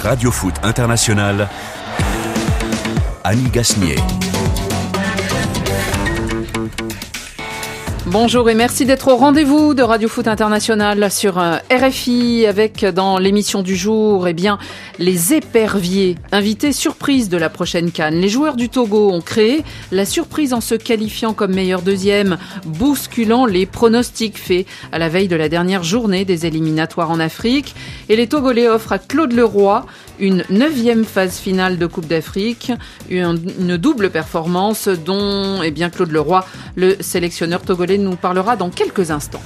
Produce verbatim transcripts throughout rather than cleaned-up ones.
Radio Foot International, Annie Gasnier. Bonjour et merci d'être au rendez-vous de Radio Foot International sur R F I avec dans l'émission du jour, eh bien, les éperviers, invités surprise de la prochaine CAN. Les joueurs du Togo ont créé la surprise en se qualifiant comme meilleur deuxième, bousculant les pronostics faits à la veille de la dernière journée des éliminatoires en Afrique. Et les Togolais offrent à Claude Leroy une neuvième phase finale de Coupe d'Afrique, une, une double performance dont eh bien, Claude Leroy, le sélectionneur togolais, nous parlera dans quelques instants.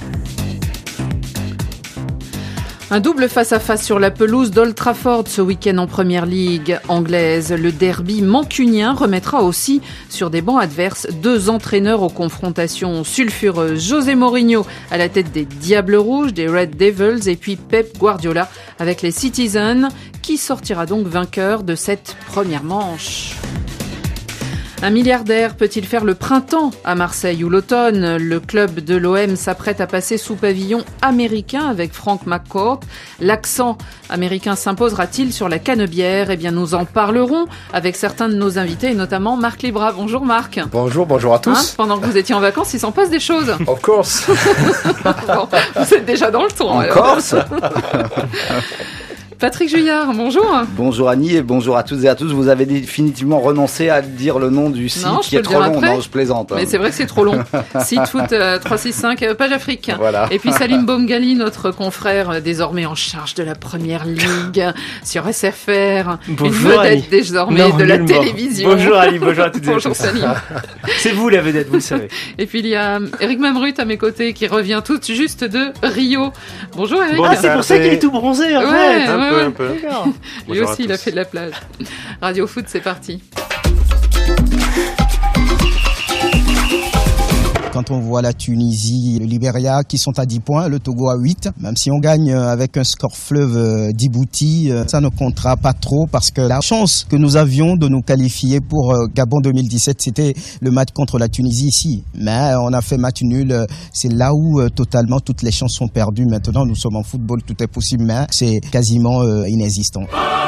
Un double face-à-face sur la pelouse d'Old Trafford ce week-end en Première Ligue anglaise. Le derby mancunien remettra aussi sur des bancs adverses deux entraîneurs aux confrontations sulfureuses. José Mourinho à la tête des Diables Rouges, des Red Devils, et puis Pep Guardiola avec les Citizens, qui sortira donc vainqueur de cette première manche. Un milliardaire peut-il faire le printemps à Marseille ou l'automne? Le club de l'O M s'apprête à passer sous pavillon américain avec Frank McCourt. L'accent américain s'imposera-t-il sur la canebière? Eh bien, nous en parlerons avec certains de nos invités, et notamment Marc Libra. Bonjour Marc. Bonjour, bonjour à tous. Hein, pendant que vous étiez en vacances, il s'en passe des choses. Of course. Bon, vous êtes déjà dans le ton. En alors. Corse. Patrick Juillard, bonjour. Bonjour Annie et bonjour à toutes et à tous. Vous avez définitivement renoncé à dire le nom du site non, qui est trop long. Après. Non, je plaisante. Mais c'est vrai que c'est trop long. Site foot euh, trois cent soixante-cinq, euh, page Afrique. Voilà. Et puis Salim Bomgali, notre confrère euh, désormais en charge de la Première Ligue sur S F R. Bonjour, une vedette Annie. désormais non, de la nullement. télévision. Bonjour Ali, bonjour à toutes et à tous. Bonjour Salim. C'est vous la vedette, vous le savez. Et puis il y a Eric Mamrut à mes côtés qui revient tout juste de Rio. Bonjour Eric. Bon, ah, c'est pour ça qu'il est tout bronzé en ouais, fait. Un ouais, peu, ouais. un peu. D'accord. Lui Bonjour aussi, il a fait de la plage. Radio Foot, c'est parti. Quand on voit la Tunisie, le Libéria qui sont à dix points, le Togo à huit, même si on gagne avec un score fleuve Djibouti, ça ne comptera pas trop parce que la chance que nous avions de nous qualifier pour Gabon deux mille dix-sept, c'était le match contre la Tunisie ici. Mais on a fait match nul, c'est là où totalement toutes les chances sont perdues. Maintenant, nous sommes en football, tout est possible, mais c'est quasiment inexistant.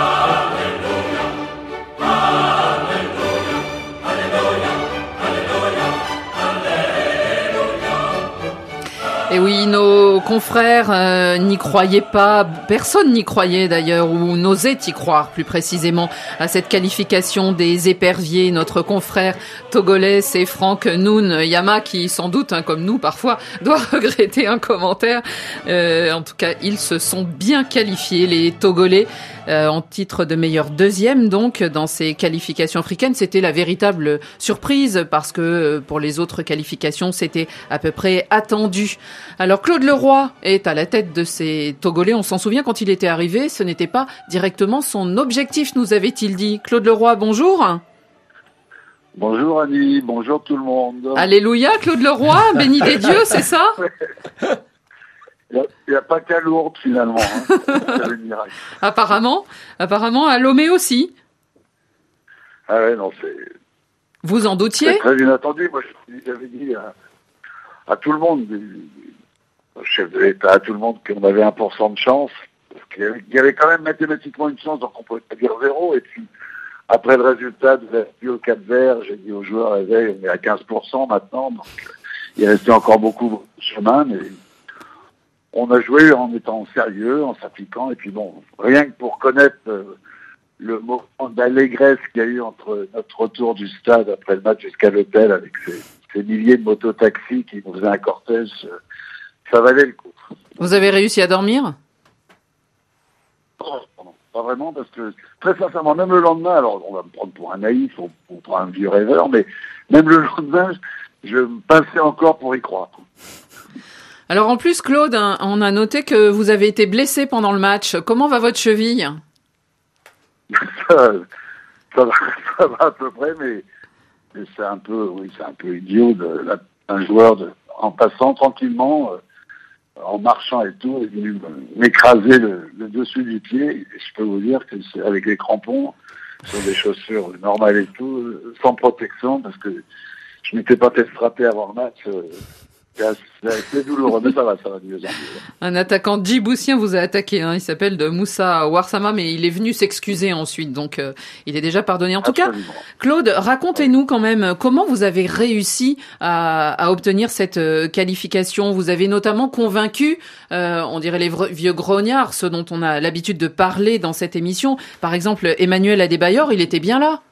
Et oui, nos confrères euh, n'y croyaient pas, personne n'y croyait d'ailleurs, ou n'osait y croire plus précisément à cette qualification des éperviers. Notre confrère togolais, c'est Franck Noun Yama, qui sans doute, hein, comme nous parfois, doit regretter un commentaire. Euh, en tout cas, ils se sont bien qualifiés, les Togolais, euh, en titre de meilleur deuxième, donc, dans ces qualifications africaines. C'était la véritable surprise, parce que pour les autres qualifications, c'était à peu près attendu. Alors Claude Leroy est à la tête de ces Togolais. On s'en souvient quand il était arrivé, ce n'était pas directement son objectif, nous avait-il dit. Claude Leroy, bonjour. Bonjour Annie, bonjour tout le monde. Alléluia, Claude Leroy, béni des dieux, c'est ça? Il n'y a, a pas qu'à Lourdes finalement. Hein. C'est le miracle. Apparemment, apparemment à Lomé aussi. Ah ouais, non, c'est... Vous en doutiez? C'est très inattendu. Moi, j'avais dit à, à tout le monde, au chef de l'État, à tout le monde, qu'on avait un pour cent de chance. Parce qu'il y avait, il y avait quand même mathématiquement une chance, donc on ne pouvait pas dire zéro. Et puis, après le résultat de la au Cap-Vert, j'ai dit aux joueurs, on est à quinze pour cent maintenant. Donc, il restait encore beaucoup de chemin, mais on a joué en étant sérieux, en s'appliquant. Et puis bon, rien que pour connaître euh, le moment d'allégresse qu'il y a eu entre notre retour du stade après le match jusqu'à l'hôtel avec ces, ces milliers de mototaxis qui nous faisaient un cortège, euh, ça valait le coup. Vous avez réussi à dormir? Non, non, pas vraiment, parce que très sincèrement, même le lendemain, alors on va me prendre pour un naïf ou, ou pour un vieux rêveur, mais même le lendemain, je me passais encore pour y croire. Alors en plus, Claude, on a noté que vous avez été blessé pendant le match. Comment va votre cheville? ça, ça, va, ça va à peu près, mais, mais c'est un peu, oui, c'est un peu idiot de la, un joueur de, en passant tranquillement, euh, en marchant et tout, est venu m'écraser le, le dessus du pied. Et je peux vous dire que c'est avec les crampons, sur des chaussures normales et tout, sans protection, parce que je m'étais pas fait frapper avant le match. Euh, C'est assez, c'est assez douloureux, mais ça va, ça va de mieux en mieux. Un attaquant djiboutien vous a attaqué, hein. Il s'appelle de Moussa Warsama, mais il est venu s'excuser ensuite, donc euh, il est déjà pardonné. En tout Absolument. cas, Claude, racontez-nous quand même comment vous avez réussi à, à obtenir cette euh, qualification. Vous avez notamment convaincu, euh, on dirait les vre- vieux grognards, ceux dont on a l'habitude de parler dans cette émission. Par exemple, Emmanuel Adebayor, il était bien là.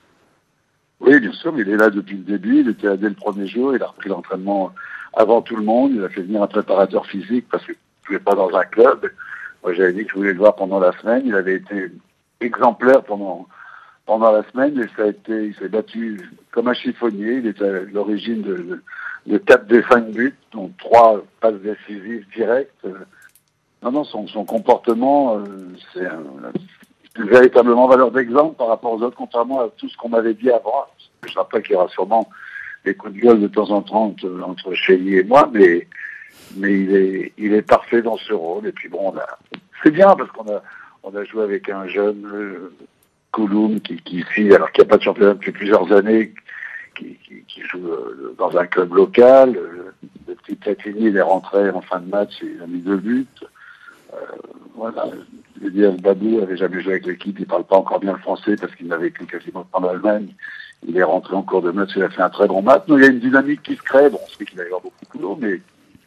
Oui, bien sûr, mais il est là depuis le début. Il était là dès le premier jour. Il a repris l'entraînement avant tout le monde. Il a fait venir un préparateur physique parce qu'il ne pouvait pas dans un club. Moi, j'avais dit que je voulais le voir pendant la semaine. Il avait été exemplaire pendant pendant la semaine et ça a été, il s'est battu comme un chiffonnier. Il était à l'origine de, de, de quatre des cinq buts, dont trois passes décisives directes. Non, non, son, son comportement, euh, c'est un, une véritablement valeur d'exemple par rapport aux autres, contrairement à tout ce qu'on m'avait dit avant. Je rappelle qu'il y aura sûrement des coups de gueule de temps en temps entre, entre Chély et moi, mais mais il est il est parfait dans ce rôle. Et puis bon, on a, c'est bien parce qu'on a on a joué avec un jeune euh, Kouloum qui qui ici, alors qu'il n'y a pas de championnat depuis plusieurs années, qui qui, qui joue euh, dans un club local. Euh, le petit Platini, il est rentré en fin de match, et il a mis deux buts. Euh, voilà. Elias Babou avait jamais joué avec l'équipe, il parle pas encore bien le français parce qu'il n'a vécu quasiment en Allemagne. Il est rentré en cours de match, il a fait un très bon match. Donc, il y a une dynamique qui se crée. Bon, on sait qu'il va y avoir beaucoup de boulot, mais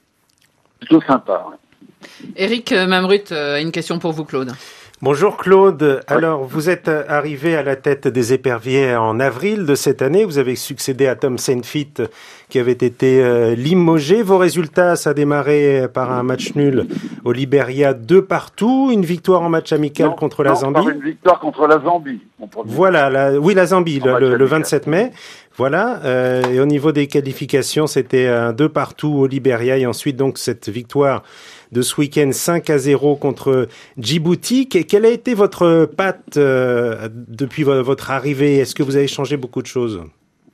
plutôt sympa. Hein. Éric Mamrut a une question pour vous, Claude. Bonjour Claude. Alors, vous êtes arrivé à la tête des éperviers en avril de cette année. Vous avez succédé à Tom Saintfiet qui avait été euh, limogé. Vos résultats, ça a démarré par un match nul au Libéria, deux partout, une victoire en match amical non, contre la non, Zambie. Par une victoire contre la Zambie. Voilà, la, oui, la Zambie, le, le, le vingt-sept mai. Voilà, euh, et au niveau des qualifications, c'était un deux partout au Libéria et ensuite donc cette victoire de ce week-end cinq à zéro contre Djibouti. Quelle a été votre patte euh, depuis vo- votre arrivée? Est-ce que vous avez changé beaucoup de choses?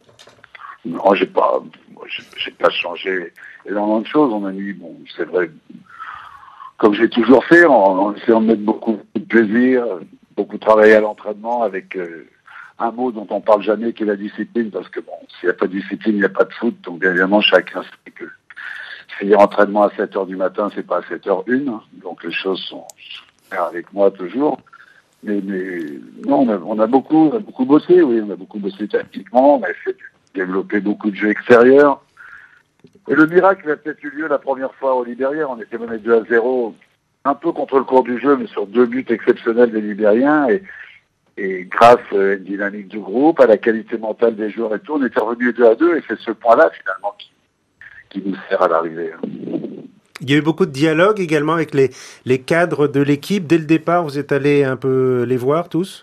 Non, j'ai pas, j'ai, j'ai pas changé énormément de choses. On a mis, bon, c'est vrai, comme j'ai toujours fait, en, en essayant de mettre beaucoup de plaisir, beaucoup travailler à l'entraînement avec euh, un mot dont on parle jamais, qui est la discipline, parce que bon, s'il n'y a pas de discipline, il n'y a pas de foot. Donc bien évidemment, chacun sait que finir entraînement à sept heures du matin, c'est pas à sept heures une. Hein. Donc les choses sont avec moi toujours. Mais, mais non, on a, on a beaucoup, on a beaucoup bossé, oui, on a beaucoup bossé tactiquement, on a fait développer beaucoup de jeux extérieurs. Et le miracle a peut-être eu lieu la première fois au Libérien. On était mené deux à zéro, un peu contre le cours du jeu, mais sur deux buts exceptionnels des Libériens. Et, et grâce à une dynamique du groupe, à la qualité mentale des joueurs et tout, on était revenu deux à deux. Et c'est ce point-là, finalement, qui, qui nous sert à l'arrivée. Il y a eu beaucoup de dialogue également avec les, les cadres de l'équipe. Dès le départ, vous êtes allé un peu les voir tous?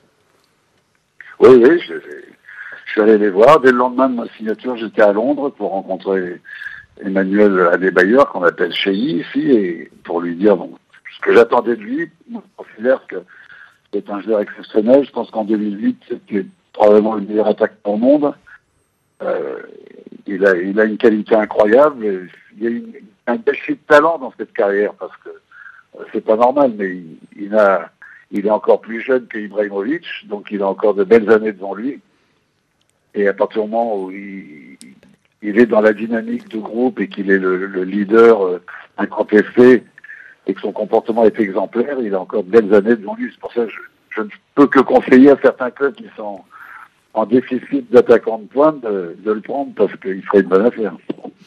Oui, oui, je, je suis allé les voir. Dès le lendemain de ma signature, j'étais à Londres pour rencontrer Emmanuel Adebayor, qu'on appelle Chély ici, et pour lui dire bon, ce que j'attendais de lui. Je considère que c'est un joueur exceptionnel. Je pense qu'en deux mille huit, c'était probablement le meilleur attaquant au monde. Euh, il a, il a une qualité incroyable. Il y a une, un gâchis de talent dans cette carrière parce que euh, c'est pas normal, mais il, il a, il est encore plus jeune que Ibrahimovic, donc il a encore de belles années devant lui. Et à partir du moment où il, il est dans la dynamique du groupe et qu'il est le, le leader euh, incontesté et que son comportement est exemplaire, il a encore de belles années devant lui. C'est pour ça que je, je ne peux que conseiller à certains clubs qui sont en déficit d'attaquants de pointe de, de le prendre parce qu'il ferait une bonne affaire.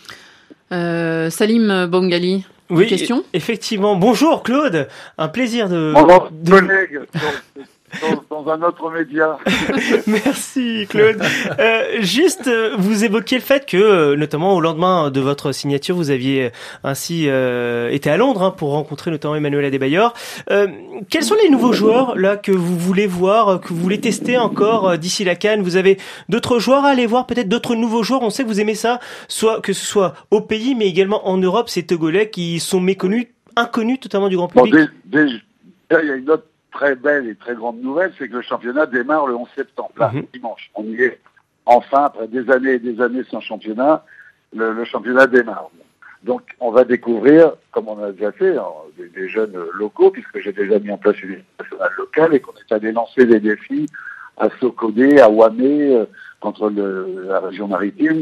Euh, Salim Bongali, Oui, une question? Effectivement. Bonjour Claude, un plaisir de... Bonjour, de... collègue, dans, dans, dans un autre média. Merci Claude. Euh, juste, euh, vous évoquiez le fait que, euh, notamment au lendemain de votre signature, vous aviez ainsi euh, été à Londres hein, pour rencontrer notamment Emmanuel Adebayor. Euh, quels sont les nouveaux joueurs là que vous voulez voir, que vous voulez tester encore euh, d'ici la CAN? Vous avez d'autres joueurs à aller voir, peut-être d'autres nouveaux joueurs. On sait que vous aimez ça, soit que ce soit au pays, mais également en Europe, ces Togolais qui sont méconnus, inconnus totalement du grand public. Bon, dé, dé, il y a une autre très belle et très grande nouvelle, c'est que le championnat démarre le onze septembre, là, mm-hmm. dimanche. On y est enfin, après des années et des années sans championnat, le, le championnat démarre. Donc, on va découvrir, comme on a déjà fait, hein, des, des jeunes locaux, puisque j'ai déjà mis en place une équipe nationale locale et qu'on est allé lancer des défis à Sokodé, à Wamé, euh, contre le, la région maritime,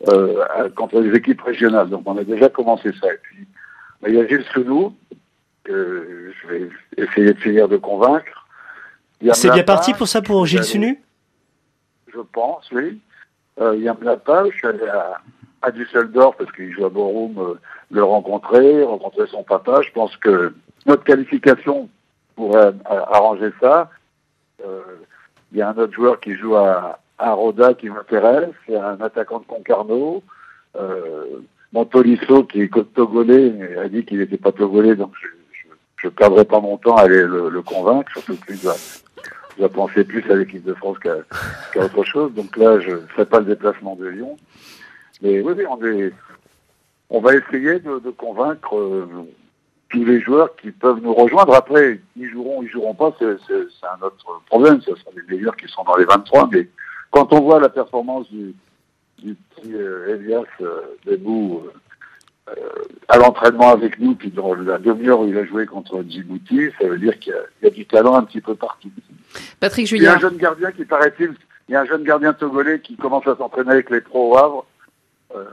euh, contre les équipes régionales. Donc on a déjà commencé ça. Et puis, bah, il y a Gilles Sounou, que je vais essayer de finir de convaincre. C'est bien parti pour ça, pour Gilles Sounou? Je pense, oui. Euh, Yann Lapin, je suis allé à, à Düsseldorf parce qu'il joue à Bochum, euh, le rencontrer, rencontrer son papa. Je pense que notre qualification pourrait euh, arranger ça. Euh, il y a un autre joueur qui joue à, à Roda qui m'intéresse. Il y a un attaquant de Concarneau. Euh, Montolisso, qui est togolais, a dit qu'il n'était pas togolais, donc je ne perdrai pas mon temps à aller le, le convaincre, surtout que lui doit, doit penser plus à l'équipe de France qu'à, qu'à autre chose. Donc là, je ne ferai pas le déplacement de Lyon. Mais oui, oui, on, est, on va essayer de, de convaincre euh, tous les joueurs qui peuvent nous rejoindre. Après, ils joueront, ils joueront pas, c'est, c'est, c'est un autre problème. Ce sont les meilleurs qui sont dans les vingt-trois. Mais quand on voit la performance du, du petit euh, Elias euh, Debout euh, à l'entraînement avec nous, puis dans la demi-heure où il a joué contre Djibouti, ça veut dire qu'il y a, il y a du talent un petit peu partout. Patrick Juillard. Il y a un jeune gardien qui, paraît-il, il y a un jeune gardien togolais qui commence à s'entraîner avec les pros au Havre. Euh,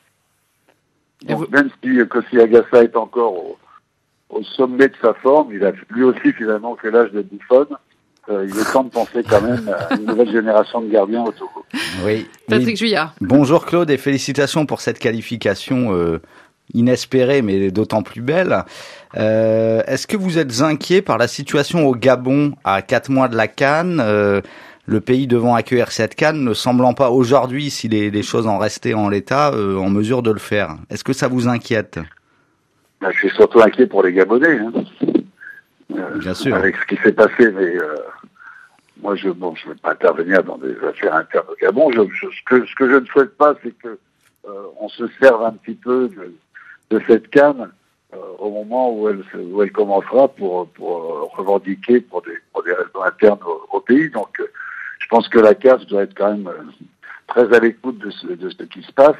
donc vous... Même si Kossi Agassa est encore au, au sommet de sa forme, il a lui aussi finalement fait l'âge de Buffon. Euh, il est temps de penser quand même à une nouvelle génération de gardiens au Togo. Oui. Patrick oui. Juillard. Bonjour Claude et félicitations pour cette qualification euh, inespérée mais d'autant plus belle. Euh, est-ce que vous êtes inquiet par la situation au Gabon à quatre mois de la CAN, euh, le pays devant accueillir cette CAN ne semblant pas aujourd'hui, si les, les choses en restaient en l'état, euh, en mesure de le faire? Est-ce que ça vous inquiète? Ben, je suis surtout inquiet pour les Gabonais. Hein. Euh, Bien sûr. Avec ce qui s'est passé, mais euh, moi, je bon, je ne vais pas intervenir dans des affaires internes au Gabon. Je, je, ce, que, ce que je ne souhaite pas, c'est que euh, on se serve un petit peu de, de cette canne euh, au moment où elle, où elle commencera pour, pour revendiquer pour des, pour des raisons internes au, au pays. Donc, euh, je pense que la C A F doit être quand même euh, très à l'écoute de ce, de ce qui se passe.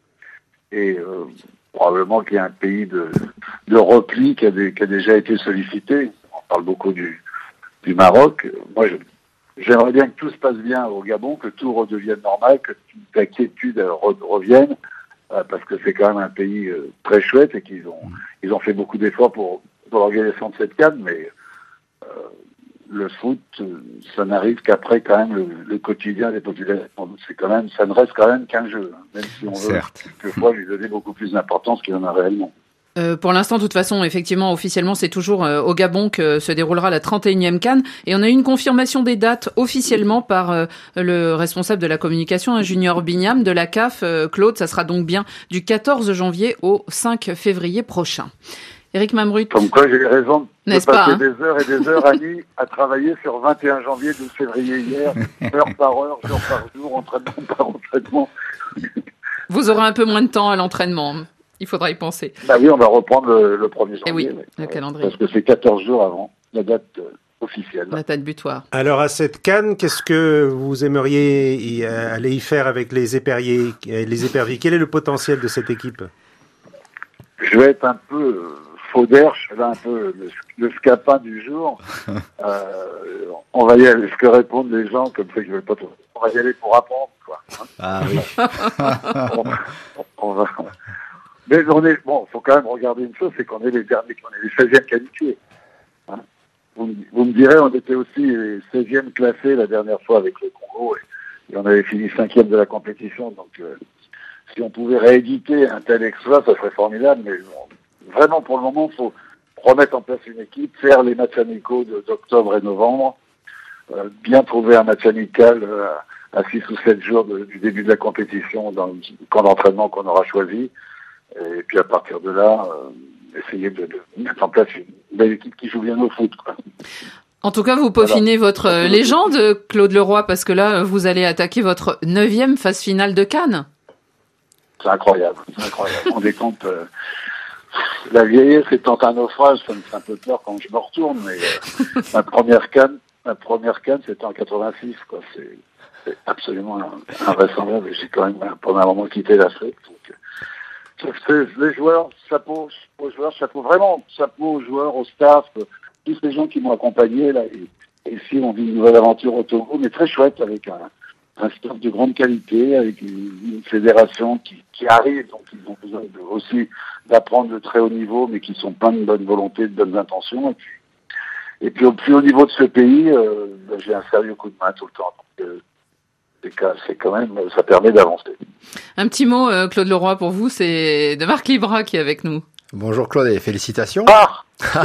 Et euh, probablement qu'il y a un pays de, de repli qui a, des, qui a déjà été sollicité. On parle beaucoup du, du Maroc. Moi, je, j'aimerais bien que tout se passe bien au Gabon, que tout redevienne normal, que toute l'inquiétude re, revienne, euh, parce que c'est quand même un pays euh, très chouette et qu'ils ont, ils ont fait beaucoup d'efforts pour, pour l'organisation de cette CAN, mais euh, le foot, ça n'arrive qu'après quand même le, le quotidien des populations. C'est quand même, ça ne reste quand même qu'un jeu, hein, même si on veut Certes. quelquefois lui donner beaucoup plus d'importance qu'il en a réellement. Euh, pour l'instant, de toute façon, effectivement, officiellement, c'est toujours euh, au Gabon que se déroulera la trente et unième CAN. Et on a eu une confirmation des dates officiellement par euh, le responsable de la communication, un Junior Bignam de la C A F. Euh, Claude, ça sera donc bien du quatorze janvier au cinq février prochain. Éric Mamrut. Comme quoi, j'ai eu raison de N'est-ce passer pas, hein des heures et des heures, Annie, à travailler sur vingt et un janvier, douze février hier, heure par heure, jour par jour, entraînement par entraînement. Vous aurez un peu moins de temps à l'entraînement. Il faudra y penser. Bah oui, on va reprendre le, le premier janvier. Et oui, mais, le euh, calendrier. Parce que c'est quatorze jours avant la date euh, officielle. La date butoir. Alors, à cette CAN, qu'est-ce que vous aimeriez y, euh, aller y faire avec les éperviers, les éperviers? Quel est le potentiel de cette équipe? Je vais être un peu euh, faux d'air, je suis là un peu le, le scapin du jour. euh, on va y aller, ce que répondent les gens, comme ça que je vais pas trop. On va y aller pour apprendre, quoi. Hein. Ah oui. on, on va... Mais on est, bon, faut quand même regarder une chose, c'est qu'on est les derniers, qu'on est les seizième qualifiés. Hein. Vous, vous me direz, on était aussi les seizième classés la dernière fois avec le Congo et, et on avait fini cinquième de la compétition. Donc, euh, si on pouvait rééditer un tel exploit, ça serait formidable. Mais bon, vraiment, pour le moment, il faut remettre en place une équipe, faire les matchs amicaux de, d'octobre et novembre, euh, bien trouver un match amical euh, à six ou sept jours de, du début de la compétition dans le camp d'entraînement qu'on aura choisi. Et puis à partir de là, euh, essayer de, de mettre en place une belle équipe qui joue bien au foot, quoi. En tout cas, vous peaufinez voilà. votre euh, légende, Claude Leroy, parce que là, vous allez attaquer votre neuvième phase finale de CAN. C'est incroyable, c'est incroyable. On décompte. Euh, la vieillesse étant un naufrage, ça me fait un peu peur quand je me retourne, mais euh, ma première CAN, ma première CAN, c'était en quatre-vingt-six, quoi. C'est, c'est absolument invraisemblable. J'ai quand même pendant un moment quitté l'Afrique. Donc, c'est les joueurs, chapeau aux joueurs, chapeau vraiment, chapeau aux joueurs, au staff, tous les gens qui m'ont accompagné là. Et, et ici, on vit une nouvelle aventure au Togo, mais très chouette avec un, un staff de grande qualité avec une, une fédération qui, qui arrive, donc ils ont besoin de, aussi d'apprendre de très haut niveau, mais qui sont plein de bonne volonté, de bonnes intentions. Et puis, et puis au plus haut niveau de ce pays, euh, j'ai un sérieux coup de main tout le temps. Donc, euh, c'est, c'est quand même, ça permet d'avancer. Un petit mot, euh, Claude Leroy, pour vous, c'est de Marc Libra qui est avec nous. Bonjour Claude et félicitations. Ah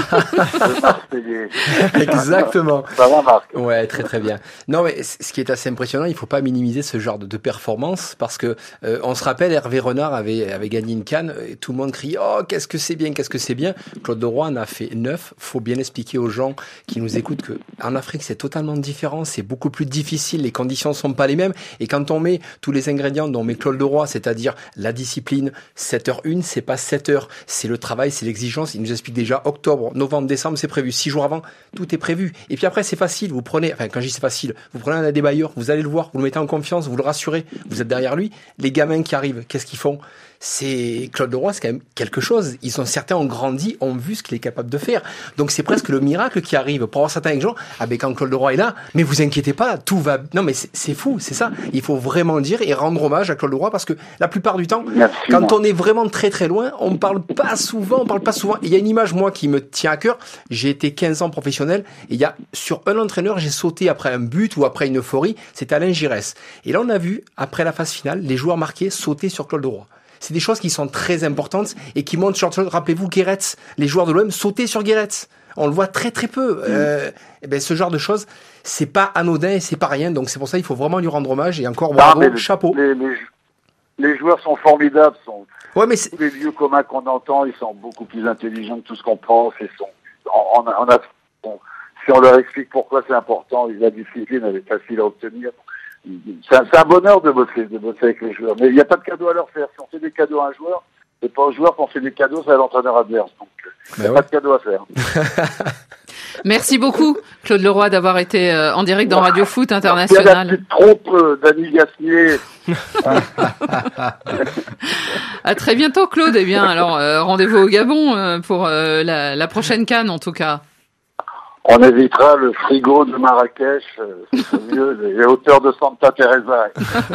Exactement. Ça va, Marc. Ouais, très très bien. Non, mais ce qui est assez impressionnant, il faut pas minimiser ce genre de, de performance parce que euh, on se rappelle, Hervé Renard avait avait gagné une canne et tout le monde criait oh qu'est-ce que c'est bien, qu'est-ce que c'est bien. Claude Leroy en a fait neuf. Faut bien expliquer aux gens qui nous écoutent que en Afrique c'est totalement différent, c'est beaucoup plus difficile, les conditions sont pas les mêmes et quand on met tous les ingrédients dont met Claude Leroy, c'est-à-dire la discipline, sept heures une, c'est pas sept heures, c'est le travail, c'est l'exigence. Il nous explique déjà octobre, novembre, décembre, c'est prévu. Six jours avant, tout est prévu. Et puis après, c'est facile. Vous prenez, enfin, quand je dis c'est facile, vous prenez un débailleur, vous allez le voir, vous le mettez en confiance, vous le rassurez, vous êtes derrière lui. Les gamins qui arrivent, qu'est-ce qu'ils font? C'est Claude Leroy, c'est quand même quelque chose. Ils sont certains ont grandi, ont vu ce qu'il est capable de faire. Donc c'est presque le miracle qui arrive. Pour avoir certains gens, ah ben quand Claude Leroy est là, mais vous inquiétez pas, tout va. Non mais c'est, c'est fou, c'est ça. Il faut vraiment le dire et rendre hommage à Claude Leroy parce que la plupart du temps, Merci, quand moi. on est vraiment très très loin, on parle pas souvent, on parle pas souvent. Il y a une image moi qui me tient à cœur. J'ai été quinze ans professionnel et il y a sur un entraîneur, j'ai sauté après un but ou après une euphorie. C'était Alain Giresse. Et là on a vu après la phase finale, les joueurs marqués sauter sur Claude Leroy. C'est des choses qui sont très importantes et qui montrent sur le rappelez-vous Guéretz, les joueurs de l'O M sautaient sur Guéretz. On le voit très très peu. Mmh. Euh, et ben ce genre de choses, c'est pas anodin et c'est pas rien. Donc c'est pour ça qu'il faut vraiment lui rendre hommage et encore bravo, ah, chapeau. Les, les, les joueurs sont formidables, sont ouais, mais c'est... tous les lieux communs qu'on entend, ils sont beaucoup plus intelligents que tout ce qu'on pense et sont en, en, en, en, si on leur explique pourquoi c'est important, la discipline elle est facile à obtenir. C'est un, c'est un bonheur de bosser, de bosser avec les joueurs. Mais il n'y a pas de cadeau à leur faire. Si on fait des cadeaux à un joueur, c'est pas au joueur qu'on fait des cadeaux, c'est à l'entraîneur adverse. Donc, il n'y a ouais. pas de cadeau à faire. Merci beaucoup, Claude Leroy, d'avoir été euh, en direct dans Radio Foot International. Il y a la petite trompe euh, d'Annie Gasnier. À très bientôt, Claude. Eh bien, alors, euh, rendez-vous au Gabon euh, pour euh, la, la prochaine CAN, en tout cas. On évitera le frigo de Marrakech, euh, c'est mieux, les hauteurs de Santa Teresa.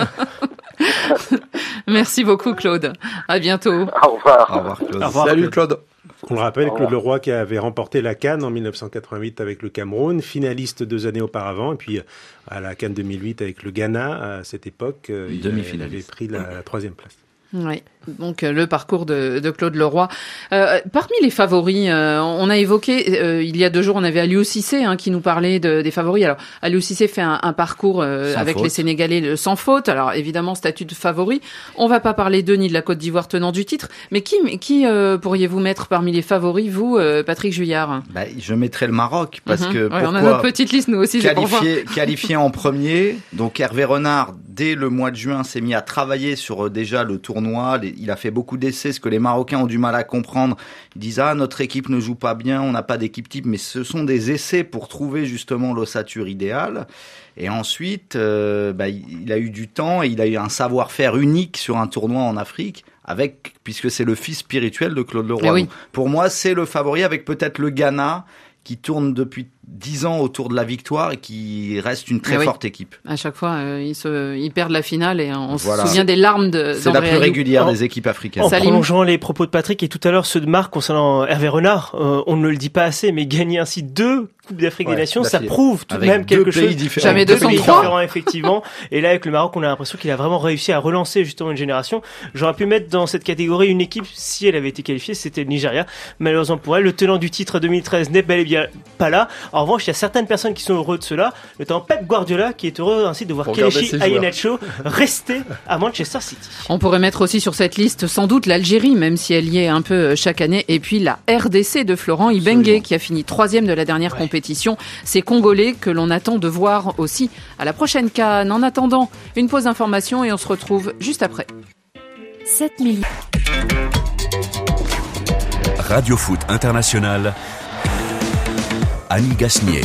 Merci beaucoup, Claude. À bientôt. Au revoir. Au revoir, Claude. Au revoir, Salut, Claude. Claude. On le rappelle, Claude Leroy qui avait remporté la CAN en dix-neuf cent quatre-vingt-huit avec le Cameroun, finaliste deux années auparavant, et puis à la CAN deux mille huit avec le Ghana, à cette époque, il avait pris la, la troisième place. Oui, donc euh, le parcours de, de Claude Leroy. Euh, parmi les favoris, euh, on a évoqué, euh, il y a deux jours, on avait Aliou Cissé hein, qui nous parlait de, des favoris. Alors, Aliou Cissé fait un, un parcours euh, avec faute. les Sénégalais de, sans faute. Alors, évidemment, statut de favori. On va pas parler d'eux ni de la Côte d'Ivoire tenant du titre. Mais qui, qui euh, pourriez-vous mettre parmi les favoris, vous, euh, Patrick Juillard? Bah, je mettrais le Maroc, parce mm-hmm. que ouais, pourquoi on a notre petite liste, nous aussi. Qualifié, qualifié en premier. Donc, Hervé Renard, dès le mois de juin, s'est mis à travailler sur euh, déjà le tournoi. Il a fait beaucoup d'essais, ce que les Marocains ont du mal à comprendre. Ils disent « Ah, notre équipe ne joue pas bien, on n'a pas d'équipe type », mais ce sont des essais pour trouver justement l'ossature idéale. Et ensuite, euh, bah, il a eu du temps et il a eu un savoir-faire unique sur un tournoi en Afrique, avec puisque c'est le fils spirituel de Claude Leroy. Oui. Donc, pour moi, c'est le favori avec peut-être le Ghana, qui tourne depuis dix ans autour de la victoire et qui reste une très oui. forte équipe. À chaque fois, euh, ils, se, ils perdent la finale et on voilà. se souvient des larmes de C'est la plus Ayou. régulière en, des équipes africaines. En Salim. prolongeant les propos de Patrick et tout à l'heure ceux de Marc concernant Hervé Renard, euh, on ne le dit pas assez, mais gagner ainsi deux Coupes d'Afrique ouais, des Nations, ça filer. prouve tout de même deux quelque chose. Différents. Jamais deux deux sans pays trois. différents, effectivement. Et là, avec le Maroc, on a l'impression qu'il a vraiment réussi à relancer justement une génération. J'aurais pu mettre dans cette catégorie une équipe, si elle avait été qualifiée, c'était le Nigeria. Malheureusement pour elle, le tenant du titre deux mille treize n'est bel et bien pas là. En revanche, il y a certaines personnes qui sont heureux de cela, notamment Pep Guardiola, qui est heureux ainsi de voir Kelechi Iheanacho rester à Manchester City. On pourrait mettre aussi sur cette liste sans doute l'Algérie, même si elle y est un peu chaque année, et puis la R D C de Florent Ibenge, qui a fini troisième de la dernière ouais. compétition. Ces Congolais que l'on attend de voir aussi à la prochaine CAN. En attendant, une pause d'information et on se retrouve juste après. sept millions. Radio Foot International. Annie Gasnier.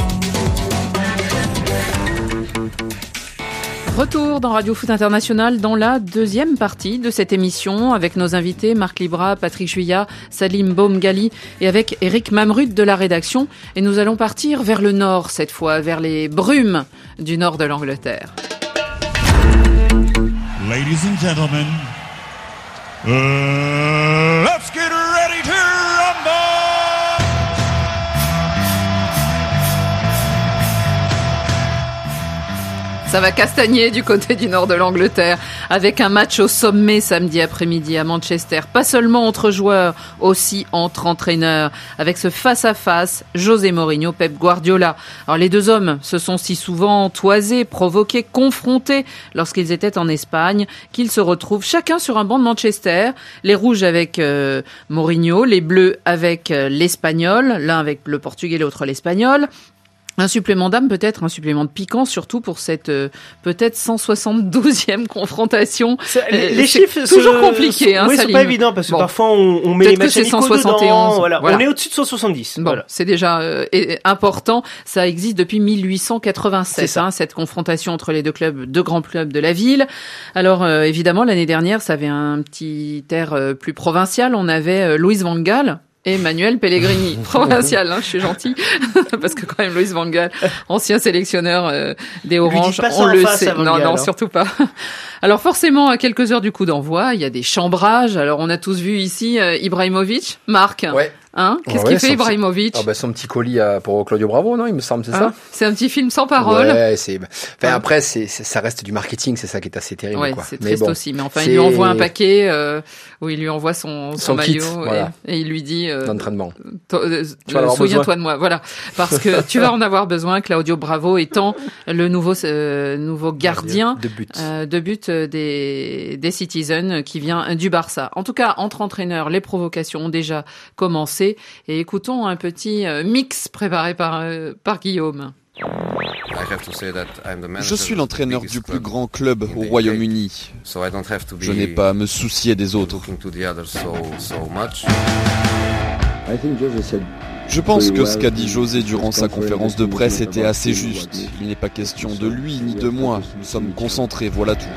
Retour dans Radio Foot International dans la deuxième partie de cette émission avec nos invités Marc Libra, Patrick Juillat, Salim Boumgali et avec Eric Mamrud de la rédaction. Et nous allons partir vers le nord cette fois, vers les brumes du nord de l'Angleterre. Ladies and gentlemen, uh, let's get ready to rumble! Ça va castagner du côté du nord de l'Angleterre avec un match au sommet samedi après-midi à Manchester. Pas seulement entre joueurs, aussi entre entraîneurs. Avec ce face-à-face, José Mourinho, Pep Guardiola. Alors les deux hommes se sont si souvent toisés, provoqués, confrontés lorsqu'ils étaient en Espagne qu'ils se retrouvent chacun sur un banc de Manchester. Les rouges avec euh, Mourinho, les bleus avec euh, l'Espagnol, l'un avec le portugais, l'autre l'espagnol. Un supplément d'âme, peut-être un supplément de piquant, surtout pour cette euh, peut-être cent soixante-douzième confrontation. Ça, les, les chiffres toujours se, compliqués, hein, oui, c'est pas évident parce que bon. Parfois on, on met les matchs amicaux dedans. Voilà. Voilà. On est au-dessus de cent soixante-dix. Bon, voilà. C'est déjà euh, important. Ça existe depuis mille huit cent quatre-vingt-sept, hein, cette confrontation entre les deux clubs, deux grands clubs de la ville. Alors euh, évidemment, l'année dernière, ça avait un petit air euh, plus provincial. On avait euh, Luis van Gaal et Manuel Pellegrini, provincial, hein, je suis gentil, parce que quand même Luis van Gaal, ancien sélectionneur euh, des Oranges, on le sait. Non, non, surtout pas. Alors forcément, à quelques heures du coup d'envoi, il y a des chambrages. Alors on a tous vu ici euh, Ibrahimovic, Marc. Ouais. Hein Qu'est-ce ouais, qu'il fait Ibrahimovic? Ah bah son petit colis à, pour Claudio Bravo, non? Il me semble, c'est hein ça? C'est un petit film sans parole. Ouais, c'est. Enfin ouais. Après, c'est, c'est ça reste du marketing, c'est ça qui est assez terrible. Ouais, quoi. c'est triste bon, aussi. Mais enfin, c'est... il lui envoie un paquet euh, où il lui envoie son, son, son maillot kit, et, voilà. et il lui dit euh, d'entraînement. Euh, euh, souviens-toi de moi, voilà, parce que tu vas en avoir besoin. Claudio Bravo étant le nouveau euh, nouveau gardien de but, euh, de but des des Citizens qui vient du Barça. En tout cas, entre entraîneurs, les provocations ont déjà commencé. Et écoute. Un petit mix préparé par, euh, par Guillaume. Je suis l'entraîneur du plus grand club au Royaume-Uni. Je n'ai pas à me soucier des autres. Je pense que ce qu'a dit José durant sa conférence de presse était assez juste. Il n'est pas question de lui ni de moi. Nous sommes concentrés, voilà tout.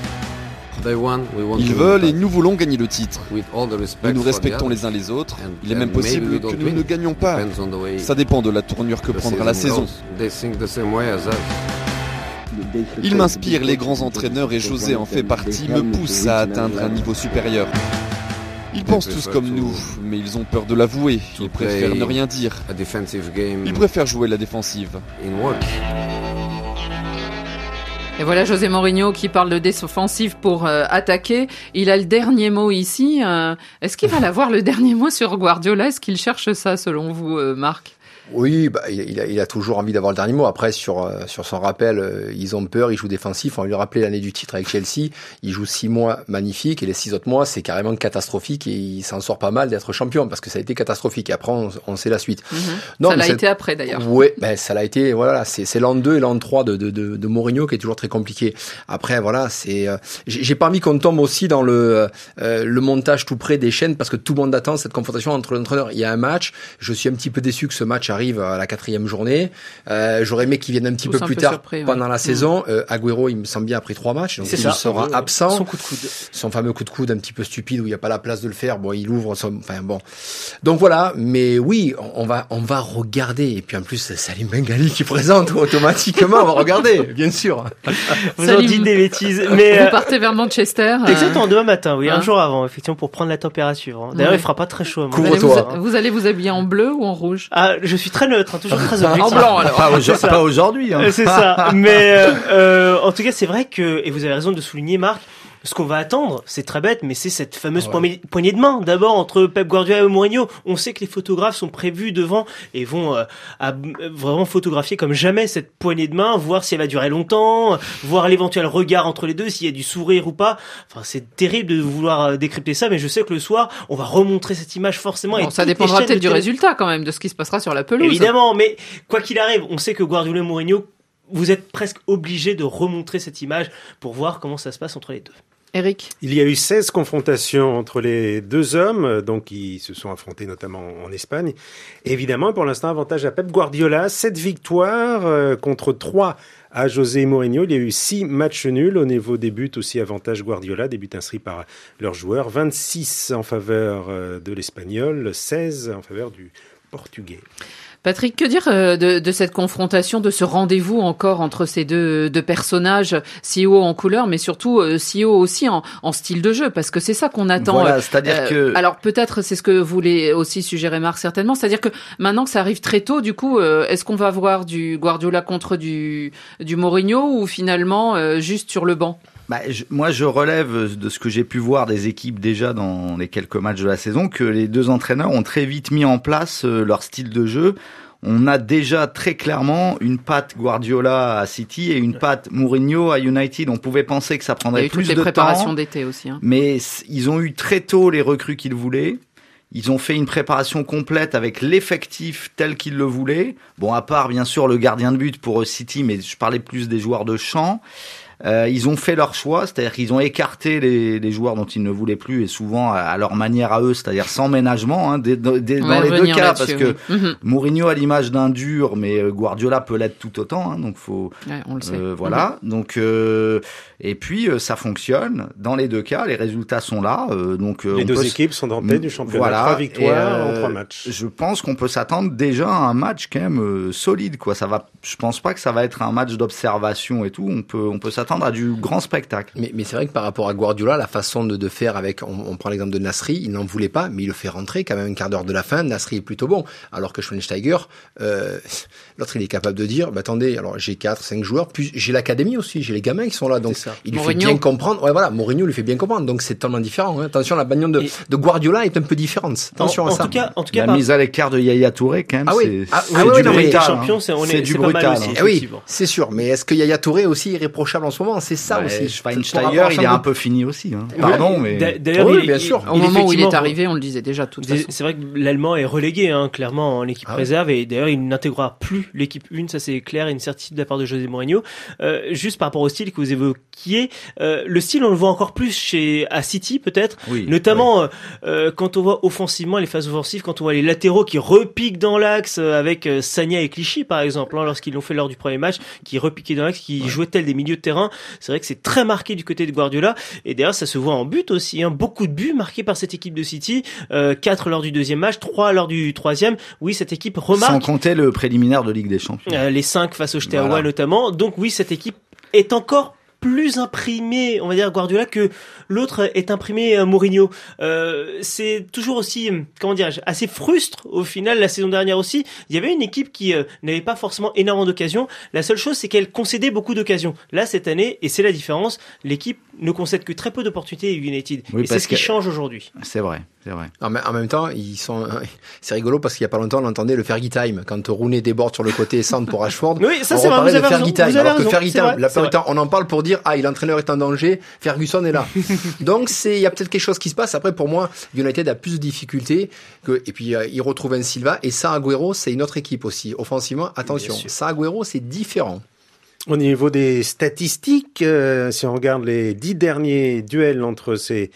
Ils veulent et nous voulons gagner le titre. Nous nous respectons les uns les autres. Il est même possible que nous ne gagnions pas. Ça dépend de la tournure que prendra la saison. Il m'inspire, les grands entraîneurs, et José en fait partie, me pousse à atteindre un niveau supérieur. Ils pensent tous comme nous, mais ils ont peur de l'avouer. Ils préfèrent ne rien dire. Ils préfèrent jouer la défensive. Et voilà José Mourinho qui parle de défensive pour euh, attaquer. Il a le dernier mot ici. Euh, est-ce qu'il va l'avoir le dernier mot sur Guardiola? Est-ce qu'il cherche ça selon vous, euh, Marc? Oui, bah, il, a, il a toujours envie d'avoir le dernier mot. Après, sur sur son rappel, euh, ils ont peur, ils jouent défensif. On va lui rappeler l'année du titre avec Chelsea. Il joue six mois magnifiques et les six autres mois, c'est carrément catastrophique et il s'en sort pas mal d'être champion parce que ça a été catastrophique. Et après, on, on sait la suite. Mm-hmm. Non, ça l'a été après d'ailleurs. Oui, ben ça l'a été. Voilà, c'est, c'est l'an deux et l'an trois de, de, de, de Mourinho qui est toujours très compliqué. Après, voilà, c'est. Euh, j'ai, j'ai pas envie qu'on tombe aussi dans le euh, le montage tout près des chaînes parce que tout le monde attend cette confrontation entre l'entraîneur. Il y a un match. Je suis un petit peu déçu que ce match arrive à la quatrième journée. Euh, j'aurais aimé qu'il vienne un petit Tous peu un plus peu tard surpris, pendant ouais. la saison. Mmh. Euh, Agüero, il me semble bien, après trois matchs. Donc c'est il ça. sera ouais, absent. Son coup de coude. Son fameux coup de coude un petit peu stupide où il n'y a pas la place de le faire. Bon, il ouvre son, enfin bon. Donc voilà. Mais oui, on va, on va regarder. Et puis en plus, c'est Salim Bengali qui présente automatiquement. On va regarder, bien sûr. Vous en dites des bêtises. Mais vous euh, partez vers Manchester. Exactement, demain matin, oui. Hein? Un jour avant, effectivement, pour prendre la température. D'ailleurs, ouais. il fera pas très chaud. Couvre-toi. Vous, vous allez vous habiller en bleu ou en rouge? Ah, je suis très neutre, hein, toujours très objectif. En blanc, alors. Pas, au- pas aujourd'hui. Hein. C'est ça. Mais euh, euh, en tout cas, c'est vrai que, et vous avez raison de souligner, Marc, ce qu'on va attendre, c'est très bête, mais c'est cette fameuse ouais. poignée, poignée de main. D'abord, entre Pep Guardiola et Mourinho, on sait que les photographes sont prévus devant et vont euh, à, vraiment photographier comme jamais cette poignée de main, voir si elle va durer longtemps, voir l'éventuel regard entre les deux, s'il y a du sourire ou pas. Enfin, c'est terrible de vouloir décrypter ça, mais je sais que le soir, on va remontrer cette image forcément. Bon, et ça dépendra peut-être du résultat quand même, de ce qui se passera sur la pelouse. Évidemment, mais quoi qu'il arrive, on sait que Guardiola et Mourinho, vous êtes presque obligés de remontrer cette image pour voir comment ça se passe entre les deux. Eric. Il y a eu seize confrontations entre les deux hommes, donc qui se sont affrontés notamment en Espagne. Évidemment, pour l'instant, avantage à Pep Guardiola, sept victoires euh, contre trois à José Mourinho. Il y a eu six matchs nuls. Au niveau des buts aussi, avantage Guardiola, des buts inscrits par leurs joueurs. vingt-six en faveur de l'Espagnol, seize en faveur du Portugais. Patrick, que dire de, de cette confrontation, de ce rendez-vous encore entre ces deux, deux personnages, C E O en couleur, mais surtout C E O aussi en, en style de jeu, parce que c'est ça qu'on attend. Voilà, c'est-à-dire euh, que... Alors peut-être c'est ce que voulait aussi suggérer Marc certainement, c'est-à-dire que maintenant que ça arrive très tôt, du coup, euh, est-ce qu'on va voir du Guardiola contre du, du Mourinho ou finalement euh, juste sur le banc? Bah, je, moi, je relève de ce que j'ai pu voir des équipes déjà dans les quelques matchs de la saison que les deux entraîneurs ont très vite mis en place euh, leur style de jeu. On a déjà très clairement une patte Guardiola à City et une patte Mourinho à United. On pouvait penser que ça prendrait plus de temps. Il y a eu toutes les préparations d'été aussi. Hein. Mais ils ont eu très tôt les recrues qu'ils voulaient. Ils ont fait une préparation complète avec l'effectif tel qu'ils le voulaient. Bon, à part bien sûr le gardien de but pour City, mais je parlais plus des joueurs de champ. Euh, ils ont fait leur choix, c'est-à-dire qu'ils ont écarté les, les joueurs dont ils ne voulaient plus et souvent à, à leur manière à eux, c'est-à-dire sans ménagement, hein, des, des, dans les deux cas, parce que oui. mm-hmm. Mourinho a l'image d'un dur, mais Guardiola peut l'être tout autant, hein, donc faut, ouais, on le sait. Euh, voilà, mm-hmm. donc euh, et puis euh, ça fonctionne dans les deux cas, les résultats sont là, euh, donc euh, les on deux peut équipes sont en tête du championnat, voilà, trois victoires euh, en trois matchs. Je pense qu'on peut s'attendre déjà à un match quand même euh, solide, quoi. Ça va, je pense pas que ça va être un match d'observation et tout. On peut, on peut s'attendre à du grand spectacle. Mais, mais c'est vrai que par rapport à Guardiola, la façon de, de faire avec, on, on prend l'exemple de Nasri, il n'en voulait pas, mais il le fait rentrer quand même un quart d'heure de la fin. Nasri est plutôt bon, alors que Schweinsteiger, euh, l'autre il est capable de dire, bah attendez, alors j'ai quatre, cinq joueurs, puis j'ai l'académie aussi, j'ai les gamins qui sont là, donc il lui Mourinho. fait bien comprendre. Ouais voilà, Mourinho lui fait bien comprendre, donc c'est totalement différent. Hein. Attention, la bagnole de, Et... de Guardiola est un peu différente. Attention en, à en ça. Tout cas, en tout cas, la par... mise à l'écart de Yaya Touré quand même. Ah oui, c'est, ah, c'est ah, du oui, non, brutal. Mais champions, c'est, on est, c'est du c'est brutal. Pas mal aussi, eh oui, c'est sûr. Mais est-ce que Yaya Touré est aussi irréprochable en ce moment? C'est ça ouais, aussi. Schweinsteiger, il est un peu fini aussi. Hein. Pardon, oui, mais d'ailleurs, oui, il, bien sûr. Il, au moment où il est arrivé, on le disait déjà. Toute façon. C'est vrai que l'Allemand est relégué, hein, clairement, en l'équipe ah réserve, et d'ailleurs, il n'intégrera plus l'équipe une. Ça, c'est clair, et une certitude de la part de José Mourinho. Euh, juste par rapport au style que vous évoquiez, euh, le style, on le voit encore plus chez à City, peut-être, oui, notamment oui. Euh, quand on voit offensivement les phases offensives, quand on voit les latéraux qui repiquent dans l'axe euh, avec euh, Sagna et Clichy, par exemple, hein, lorsqu'ils l'ont fait lors du premier match, qui repiquaient dans l'axe, qui ouais. jouaient tels des milieux de terrain. C'est vrai que c'est très marqué du côté de Guardiola, et d'ailleurs, ça se voit en but aussi. Hein, beaucoup de buts marqués par cette équipe de City, euh, quatre lors du deuxième match, trois lors du troisième. Oui, cette équipe remarque. Sans compter le préliminaire de Ligue des Champions. Euh, les cinq face au Steaua voilà. notamment. Donc oui, cette équipe est encore plus imprimé, on va dire Guardiola, que l'autre est imprimé euh, Mourinho. Euh, c'est toujours aussi, comment dirais-je, assez frustre au final. La saison dernière aussi, il y avait une équipe qui euh, n'avait pas forcément énormément d'occasions. La seule chose, c'est qu'elle concédait beaucoup d'occasions. Là, cette année, et c'est la différence, l'équipe ne concède que très peu d'opportunités à United. Oui, et c'est ce qui change aujourd'hui. C'est vrai, c'est vrai. En, en même temps, ils sont, c'est rigolo parce qu'il y a pas longtemps, on entendait le Fergie Time. Quand Rooney déborde sur le côté et centre pour Ashford. Oui, ça on c'est vrai, vous avez raison. Time, Vous avez alors raison. que Fergie Time, vrai, la plupart du temps, on en parle pour dire, ah, l'entraîneur est en danger, Ferguson est là. Donc c'est, il y a peut-être quelque chose qui se passe. Après, pour moi, United a plus de difficultés que, et puis euh, il retrouve un Silva et ça, Agüero, c'est une autre équipe aussi. Offensivement, attention, ça, Agüero, c'est différent. Au niveau des statistiques, euh, si on regarde les dix derniers duels entre ces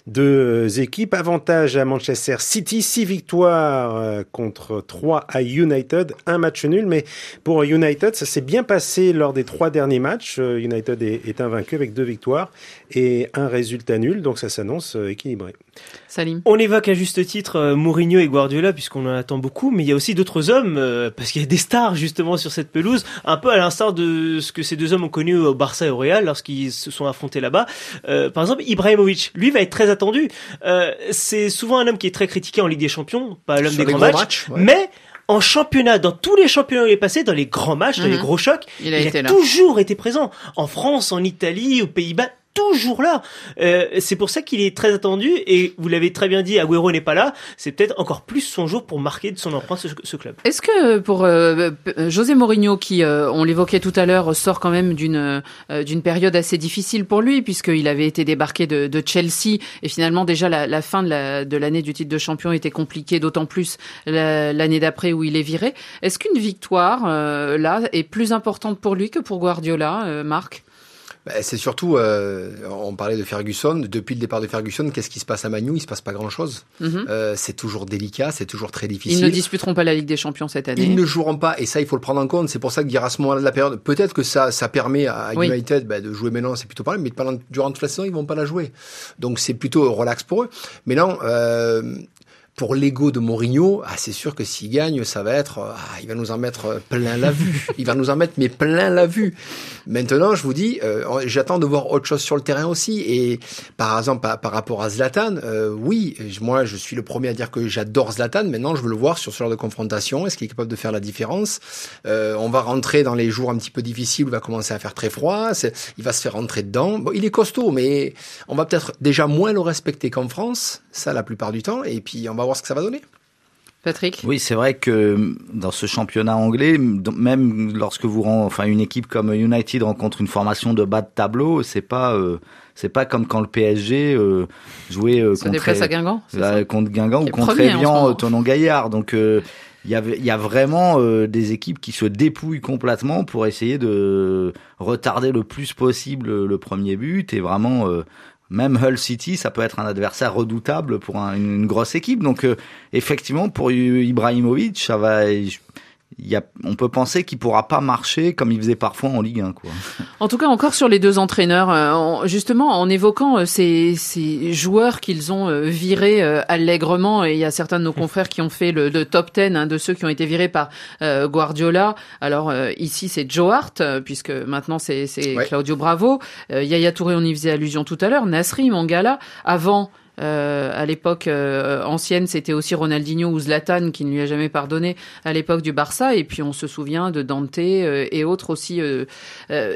deux équipes, avantage à Manchester City, six victoires euh, contre trois à United, un match nul. Mais pour United, ça s'est bien passé lors des trois derniers matchs. Euh, United est, est invaincu avec deux victoires et un résultat nul, donc ça s'annonce euh, équilibré. Salim. On évoque à juste titre euh, Mourinho et Guardiola puisqu'on en attend beaucoup, mais il y a aussi d'autres hommes euh, parce qu'il y a des stars justement sur cette pelouse, un peu à l'instar de ce que ces deux hommes ont connu au Barça et au Real lorsqu'ils se sont affrontés là-bas. Euh, par exemple, Ibrahimovic, lui va être très attendu. Euh, c'est souvent un homme qui est très critiqué en Ligue des Champions, pas l'homme des grands matchs, matchs ouais. mais en championnat, dans tous les championnats où il est passé, dans les grands matchs, mmh. dans les gros chocs, il a, il a toujours été présent. En France, en Italie, aux Pays-Bas, toujours là. Euh, c'est pour ça qu'il est très attendu et vous l'avez très bien dit, Agüero n'est pas là. C'est peut-être encore plus son jour pour marquer de son empreinte ce, ce club. Est-ce que pour euh, José Mourinho, qui euh, on l'évoquait tout à l'heure, sort quand même d'une euh, d'une période assez difficile pour lui puisqu'il avait été débarqué de, de Chelsea et finalement déjà la, la fin de, la, de l'année du titre de champion était compliquée, d'autant plus la, l'année d'après où il est viré. Est-ce qu'une victoire euh, là est plus importante pour lui que pour Guardiola, euh, Marc? Ben, c'est surtout, euh, on parlait de Ferguson, depuis le départ de Ferguson, qu'est-ce qui se passe à Man U? Il se passe pas grand-chose. Mm-hmm. Euh, c'est toujours délicat, c'est toujours très difficile. Ils ne disputeront pas la Ligue des Champions cette année. Ils ne joueront pas, et ça, il faut le prendre en compte. C'est pour ça que dire à ce moment-là de la période, peut-être que ça, ça permet à oui. United ben, de jouer maintenant, c'est plutôt pas mal, mais pendant, durant toute la saison, ils vont pas la jouer. Donc c'est plutôt relax pour eux. Mais non, euh, pour l'ego de Mourinho, ah, c'est sûr que s'il gagne, ça va être, ah, il va nous en mettre plein la vue. Il va nous en mettre mais plein la vue. Maintenant, je vous dis, euh, j'attends de voir autre chose sur le terrain aussi. Et par exemple, par, par rapport à Zlatan, euh, oui, moi, je suis le premier à dire que j'adore Zlatan. Maintenant, je veux le voir sur ce genre de confrontation. Est-ce qu'il est capable de faire la différence? euh, On va rentrer dans les jours un petit peu difficiles où il va commencer à faire très froid. C'est, il va se faire rentrer dedans. Bon, il est costaud, mais on va peut-être déjà moins le respecter qu'en France, ça la plupart du temps. Et puis, on va voir ce que ça va donner. Patrick? Oui, c'est vrai que dans ce championnat anglais, même lorsque vous rend, enfin une équipe comme United rencontre une formation de bas de tableau, c'est pas euh, c'est pas comme quand le P S G euh, jouait euh, se contre déplace à Guingamp, c'est euh, ça contre Guingamp ou contre premier Evian, Thonon-Gaillard. Donc euh, il y a il y a vraiment euh, des équipes qui se dépouillent complètement pour essayer de retarder le plus possible le premier but et vraiment euh, même Hull City, ça peut être un adversaire redoutable pour un, une, une grosse équipe. Donc, euh, effectivement, pour Ibrahimovic, ça va. Il y a, on peut penser qu'il pourra pas marcher comme il faisait parfois en Ligue un, quoi. En tout cas, encore sur les deux entraîneurs, euh, justement, en évoquant euh, ces, ces joueurs qu'ils ont euh, virés euh, allègrement, et il y a certains de nos confrères qui ont fait le, le top dix hein, de ceux qui ont été virés par euh, Guardiola. Alors euh, ici, c'est Joe Hart, euh, puisque maintenant c'est, c'est ouais. Claudio Bravo. Euh, Yaya Touré, on y faisait allusion tout à l'heure. Nasri, Mangala, avant. Euh, à l'époque euh, ancienne, c'était aussi Ronaldinho ou Zlatan qui ne lui a jamais pardonné à l'époque du Barça. Et puis on se souvient de Dante euh, et autres aussi. Euh, euh,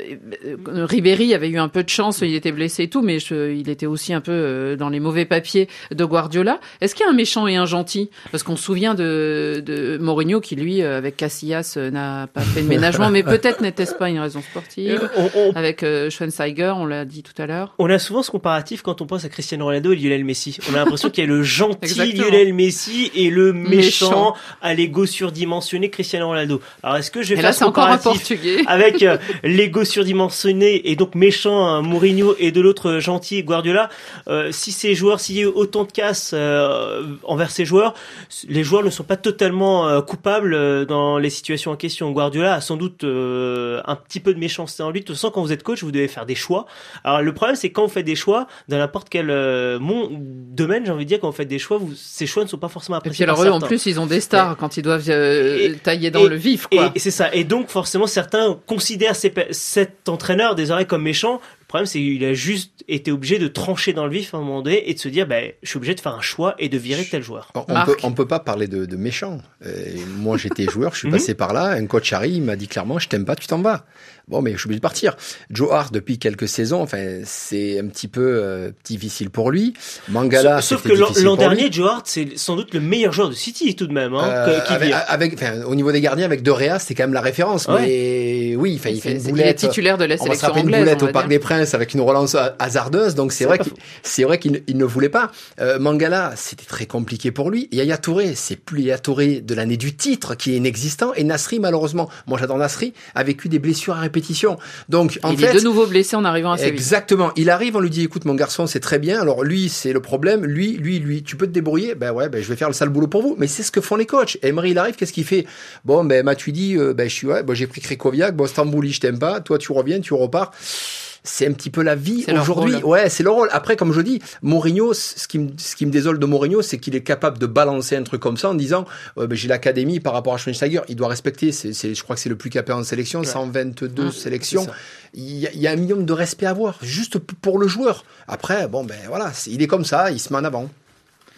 Ribéry avait eu un peu de chance, il était blessé et tout, mais je, il était aussi un peu euh, dans les mauvais papiers de Guardiola. Est-ce qu'il y a un méchant et un gentil? Parce qu'on se souvient de, de Mourinho qui, lui, avec Casillas, euh, n'a pas fait de ménagement, mais peut-être n'était-ce pas une raison sportive. On, on, avec euh, Schweinsteiger, on l'a dit tout à l'heure. On a souvent ce comparatif quand on pense à Cristiano Ronaldo et Lionel Messi. On a l'impression qu'il y a le gentil Lionel Messi et le méchant, méchant. à l'ego surdimensionné Cristiano Ronaldo. Alors est-ce que je vais et faire là, ce comparatif un avec euh, l'ego surdimensionné et donc méchant hein, Mourinho et de l'autre gentil Guardiola? euh, Si ces joueurs, s'il y a eu autant de casse euh, envers ces joueurs, les joueurs ne sont pas totalement euh, coupables euh, dans les situations en question. Guardiola a sans doute euh, un petit peu de méchanceté en lui. De toute façon, quand vous êtes coach, vous devez faire des choix. Alors le problème, c'est quand vous faites des choix dans n'importe quel euh, monde domaine, j'ai envie de dire, quand vous faites des choix, vous, ces choix ne sont pas forcément appréciés. Et puis alors eux, en plus, ils ont des stars mais, quand ils doivent euh, et, tailler dans et, le vif, quoi. Et, et c'est ça. Et donc, forcément, certains considèrent ces, cet entraîneur désormais comme méchant. Le problème, c'est qu'il a juste été obligé de trancher dans le vif à un moment donné et de se dire, ben, je suis obligé de faire un choix et de virer tel joueur. On, on peut, on peut pas parler de, de méchant. Euh, moi, j'étais joueur, je suis passé par là. Un coach arrive, il m'a dit clairement, je t'aime pas, tu t'en vas. Bon, mais je suis obligé de partir. Joe Hart, depuis quelques saisons, enfin, c'est un petit peu euh, difficile pour lui. Mangala, sauf, sauf que l'an, l'an dernier, Joe Hart, c'est sans doute le meilleur joueur de City tout de même. Hein, euh, qui avec, avec, enfin, au niveau des gardiens, avec De Gea, c'était quand même la référence. Ouais. Mais oui, enfin, il fait une boulette. Il est titulaire de la sélection anglaise. On va se une boulette au Parc des Princes avec une relance hasardeuse. Donc c'est, c'est vrai, qu'il, c'est vrai qu'il il ne voulait pas. Euh, Mangala, c'était très compliqué pour lui. Yaya Touré, c'est plus Yaya Touré de l'année du titre qui est inexistant. Et Nasri, malheureusement, moi j'adore Nasri, a vécu des blessures à répétition. Donc, en il fait, est de nouveau blessé en arrivant à Séville. Exactement. Il arrive, on lui dit, écoute, mon garçon, c'est très bien. Alors, lui, c'est le problème. Lui, lui, lui, tu peux te débrouiller. Ben ouais, ben, je vais faire le sale boulot pour vous. Mais c'est ce que font les coachs. Emery, il arrive, qu'est-ce qu'il fait? Bon, ben, Matuidi, euh, ben, je suis, ouais, bon, j'ai pris Krikoviak. Bon, Stambouli, je t'aime pas. Toi, tu reviens, tu repars. C'est un petit peu la vie c'est aujourd'hui. Ouais, c'est le rôle. Après, comme je dis, Mourinho, ce qui me, ce qui me désole de Mourinho, c'est qu'il est capable de balancer un truc comme ça en disant, euh, ben, j'ai l'académie par rapport à Schweinsteiger. Il doit respecter, c'est, c'est, je crois que c'est le plus capé en sélection, ouais. cent vingt-deux mmh, sélections. Il y, a, il y a un minimum de respect à avoir, juste pour le joueur. Après, bon, ben, voilà, il est comme ça, il se met en avant. Eric ?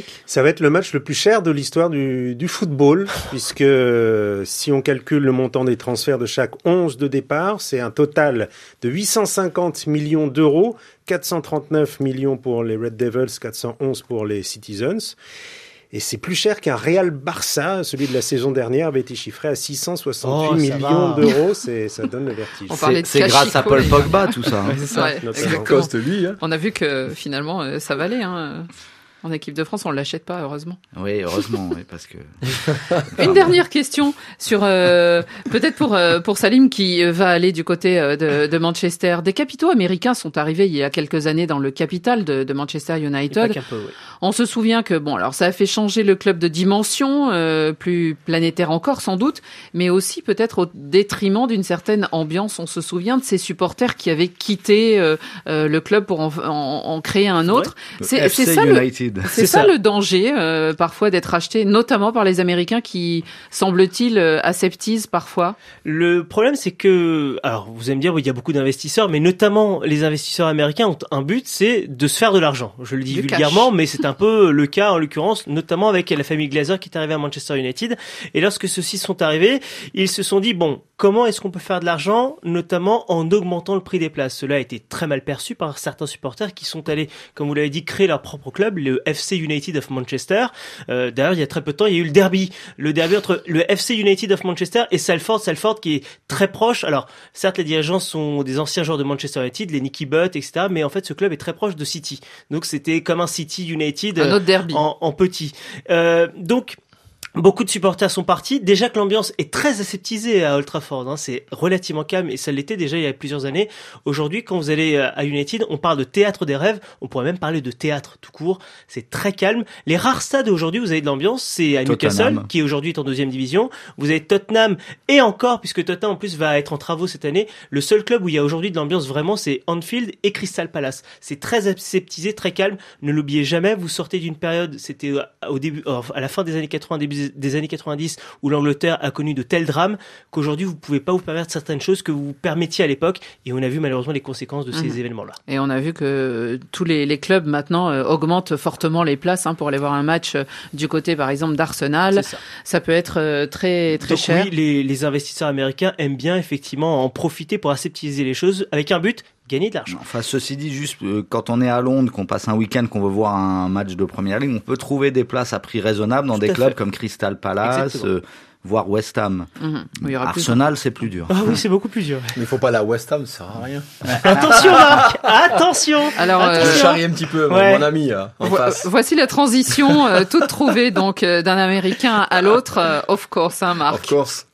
Ça va être le match le plus cher de l'histoire du, du football, puisque euh, si on calcule le montant des transferts de chaque onze de départ, c'est un total de huit cent cinquante millions d'euros, quatre cent trente-neuf millions pour les Red Devils, quatre cent onze pour les Citizens. Et c'est plus cher qu'un Real Barça, celui de la saison dernière avait été chiffré à six cent soixante-huit oh, millions va. d'euros. C'est, ça donne le vertige. On c'est, c'est grâce à Paul Pogba, tout ça. Hein. Ouais, c'est ça. Ouais, exactement. Lui, hein. On a vu que finalement, ça valait, hein. En équipe de France, on ne l'achète pas, heureusement. Oui, heureusement, oui, parce que... Une dernière question sur euh, peut-être pour euh, pour Salim qui va aller du côté euh, de, de Manchester. Des capitaux américains sont arrivés il y a quelques années dans le capital de, de Manchester United. Peu, oui. On se souvient que, bon, alors ça a fait changer le club de dimension, euh, plus planétaire encore sans doute, mais aussi peut-être au détriment d'une certaine ambiance. On se souvient de ces supporters qui avaient quitté euh, euh, le club pour en, en, en créer un autre. C'est, c'est, ça le, c'est, c'est ça, ça le danger euh, parfois d'être acheté, notamment par les Américains qui, semble-t-il, euh, aseptisent parfois. Le problème, c'est que, alors vous allez me dire, oui, il y a beaucoup d'investisseurs, mais notamment les investisseurs américains ont un but, c'est de se faire de l'argent. Je le dis du vulgairement, cash. Mais c'est un peu le cas en l'occurrence, notamment avec la famille Glazer qui est arrivée à Manchester United. Et lorsque ceux-ci sont arrivés, ils se sont dit, bon, comment est-ce qu'on peut faire de l'argent, notamment en augmentant le prix des places. Cela a été très mal perçu par certains supporters qui sont allés, comme vous l'avez dit, créer leur propre club, le F C United of Manchester. Euh, d'ailleurs, il y a très peu de temps, il y a eu le derby, le derby entre le F C United of Manchester et Salford, Salford qui est très proche. Alors, certes, les dirigeants sont des anciens joueurs de Manchester United, les Nicky Butt, et cetera. Mais en fait, ce club est très proche de City. Donc, c'était comme un City United un autre derby. En, en petit. Euh, donc, beaucoup de supporters sont partis. Déjà que l'ambiance est très aseptisée à Old Trafford, hein. C'est relativement calme et ça l'était déjà il y a plusieurs années. Aujourd'hui, quand vous allez à United, on parle de théâtre des rêves. On pourrait même parler de théâtre tout court. C'est très calme. Les rares stades aujourd'hui où vous avez de l'ambiance, c'est à Newcastle, qui aujourd'hui est en deuxième division. Vous avez Tottenham et encore, puisque Tottenham en plus va être en travaux cette année. Le seul club où il y a aujourd'hui de l'ambiance vraiment, c'est Anfield et Crystal Palace. C'est très aseptisé, très calme. Ne l'oubliez jamais. Vous sortez d'une période, c'était au début, à la fin des années quatre-vingts, début des années quatre-vingt-dix où l'Angleterre a connu de tels drames qu'aujourd'hui vous pouvez pas vous permettre certaines choses que vous vous permettiez à l'époque et on a vu malheureusement les conséquences de ces mmh. événements-là. Et on a vu que tous les, les clubs maintenant euh, augmentent fortement les places hein, pour aller voir un match euh, du côté par exemple d'Arsenal. Ça. ça peut être euh, très très Donc, cher. Oui, les, les investisseurs américains aiment bien effectivement en profiter pour aseptiser les choses avec un but, gagner de l'argent. Enfin, ceci dit, juste euh, quand on est à Londres, qu'on passe un week-end, qu'on veut voir un match de Première Ligue, on peut trouver des places à prix raisonnable dans Tout des clubs fait. Comme Crystal Palace, euh, voire West Ham. Mmh. Oui, Arsenal, plus... c'est plus dur. Ah oui, c'est beaucoup plus dur. Mais il faut pas la West Ham, ça sert à rien. Attention, Marc, attention. Alors, euh, je charrie un petit peu, ouais. mon ami, euh, en Vo- face. Voici la transition euh, toute trouvée donc euh, d'un Américain à l'autre, euh, of course, hein, Marc. Of course.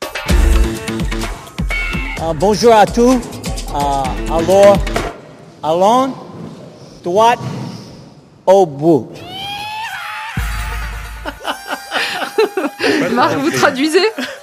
Uh, bonjour à tous. Uh, alors, allons droit au bout. Marc, vous traduisez ?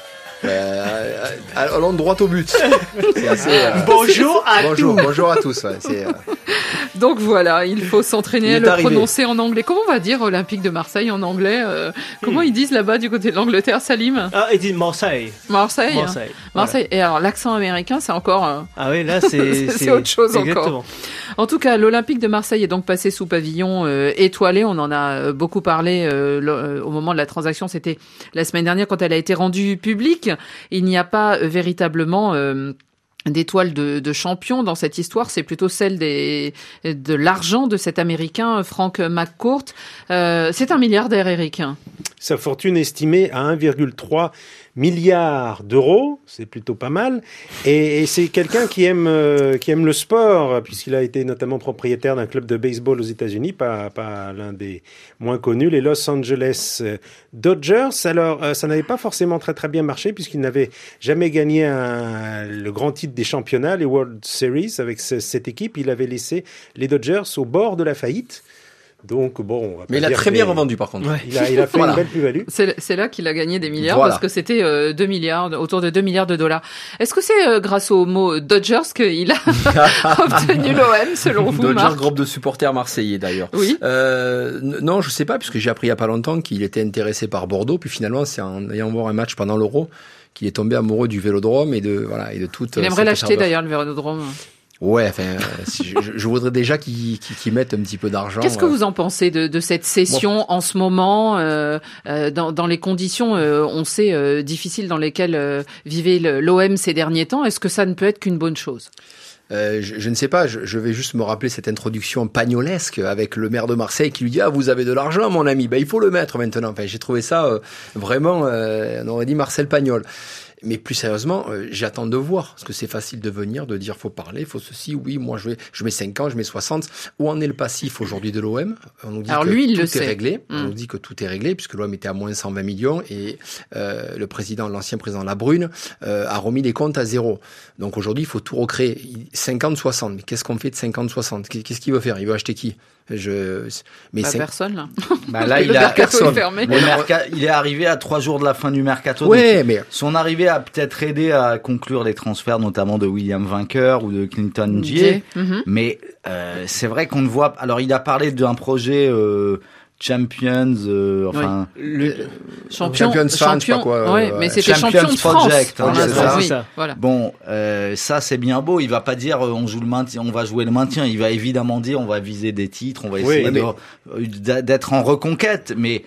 Euh, allons droit au but. C'est assez, euh, bonjour à bonjour, tous. Bonjour à tous. Ouais, c'est, euh... Donc voilà, il faut s'entraîner il à le arrivé. prononcer en anglais. Comment on va dire Olympique de Marseille en anglais euh, Comment hmm. ils disent là-bas du côté de l'Angleterre, Salim ? Ah, ils disent Marseille. Marseille. Marseille. Marseille. Voilà. Et alors l'accent américain, c'est encore. Euh... Ah oui, là c'est c'est, c'est autre chose exactement. Encore. En tout cas, l'Olympique de Marseille est donc passé sous pavillon euh, étoilé. On en a beaucoup parlé euh, le, au moment de la transaction. C'était la semaine dernière quand elle a été rendue publique. Il n'y a pas euh, véritablement euh, d'étoile de, de champion dans cette histoire, c'est plutôt celle des, de l'argent de cet Américain, Frank McCourt. Euh, c'est un milliardaire, Eric. Sa fortune estimée à un virgule trois milliard d'euros, c'est plutôt pas mal. Et, et c'est quelqu'un qui aime euh, qui aime le sport, puisqu'il a été notamment propriétaire d'un club de baseball aux États-Unis, pas pas l'un des moins connus, les Los Angeles Dodgers. Alors, euh, ça n'avait pas forcément très très bien marché, puisqu'il n'avait jamais gagné un, le grand titre des championnats, les World Series, avec ce, cette équipe. Il avait laissé les Dodgers au bord de la faillite. Donc bon, on va mais pas il a dire très que... bien revendu par contre. Ouais. Il a, il a fait voilà. une belle plus-value. C'est, c'est là qu'il a gagné des milliards voilà. parce que c'était euh, deux milliards, autour de deux milliards de dollars. Est-ce que c'est euh, grâce au mot Dodgers qu'il a obtenu l'O M selon vous, Dodgers, Marc ? groupe de supporters marseillais d'ailleurs. Oui. Euh, non, je sais pas puisque j'ai appris il y a pas longtemps qu'il était intéressé par Bordeaux, puis finalement c'est en ayant voir un match pendant l'Euro qu'il est tombé amoureux du Vélodrome et de voilà et de toute. Il aimerait l'acheter ferveur. D'ailleurs le Vélodrome. Ouais, enfin, euh, si je, je voudrais déjà qu'ils, qu'ils, qu'ils mettent un petit peu d'argent. Qu'est-ce que euh... vous en pensez de, de cette cession Moi... en ce moment, euh, euh, dans, dans les conditions, euh, on sait, euh, difficiles dans lesquelles euh, vivait le, l'O M ces derniers temps? Est-ce que ça ne peut être qu'une bonne chose? Euh, je, je ne sais pas, je, je vais juste me rappeler cette introduction pagnolesque avec le maire de Marseille qui lui dit « Ah, vous avez de l'argent, mon ami, ben, il faut le mettre maintenant. » Enfin, j'ai trouvé ça euh, vraiment, euh, on aurait dit Marcel Pagnol. Mais plus sérieusement, euh, j'attends de voir, parce que c'est facile de venir, de dire faut parler, faut ceci, oui, moi je, vais, je mets cinq ans, je mets soixante. Où en est le passif aujourd'hui de l'O M? On nous dit Alors que lui, il tout le est sait. réglé. Mmh. On nous dit que tout est réglé, puisque l'O M était à moins cent vingt millions et euh, le président, l'ancien président Labrune, euh, a remis les comptes à zéro. Donc aujourd'hui, il faut tout recréer. cinquante soixante. Mais qu'est-ce qu'on fait de cinquante soixante? Qu'est-ce qu'il veut faire? Il veut acheter qui? Je, mais bah, c'est personne là. Bah là, le il a mercato est fermé. Le merca... Il est arrivé à trois jours de la fin du mercato. Ouais, mais son arrivée a peut-être aidé à conclure les transferts, notamment de William Vainqueur ou de Clinton Jay. Mm-hmm. Mais euh, c'est vrai qu'on ne voit. Alors, il a parlé d'un projet. Euh... Champions, euh, enfin oui. le champion, Champions Fan, je sais pas quoi. Ouais, euh, mais c'était Champions Champion de Project, France. Hein, c'est ça. Oui, voilà. Bon, euh, ça c'est bien beau. Il va pas dire euh, on joue le maintien, on va jouer le maintien. Il va évidemment dire on va viser des titres, on va essayer oui, mais... de, d'être en reconquête. Mais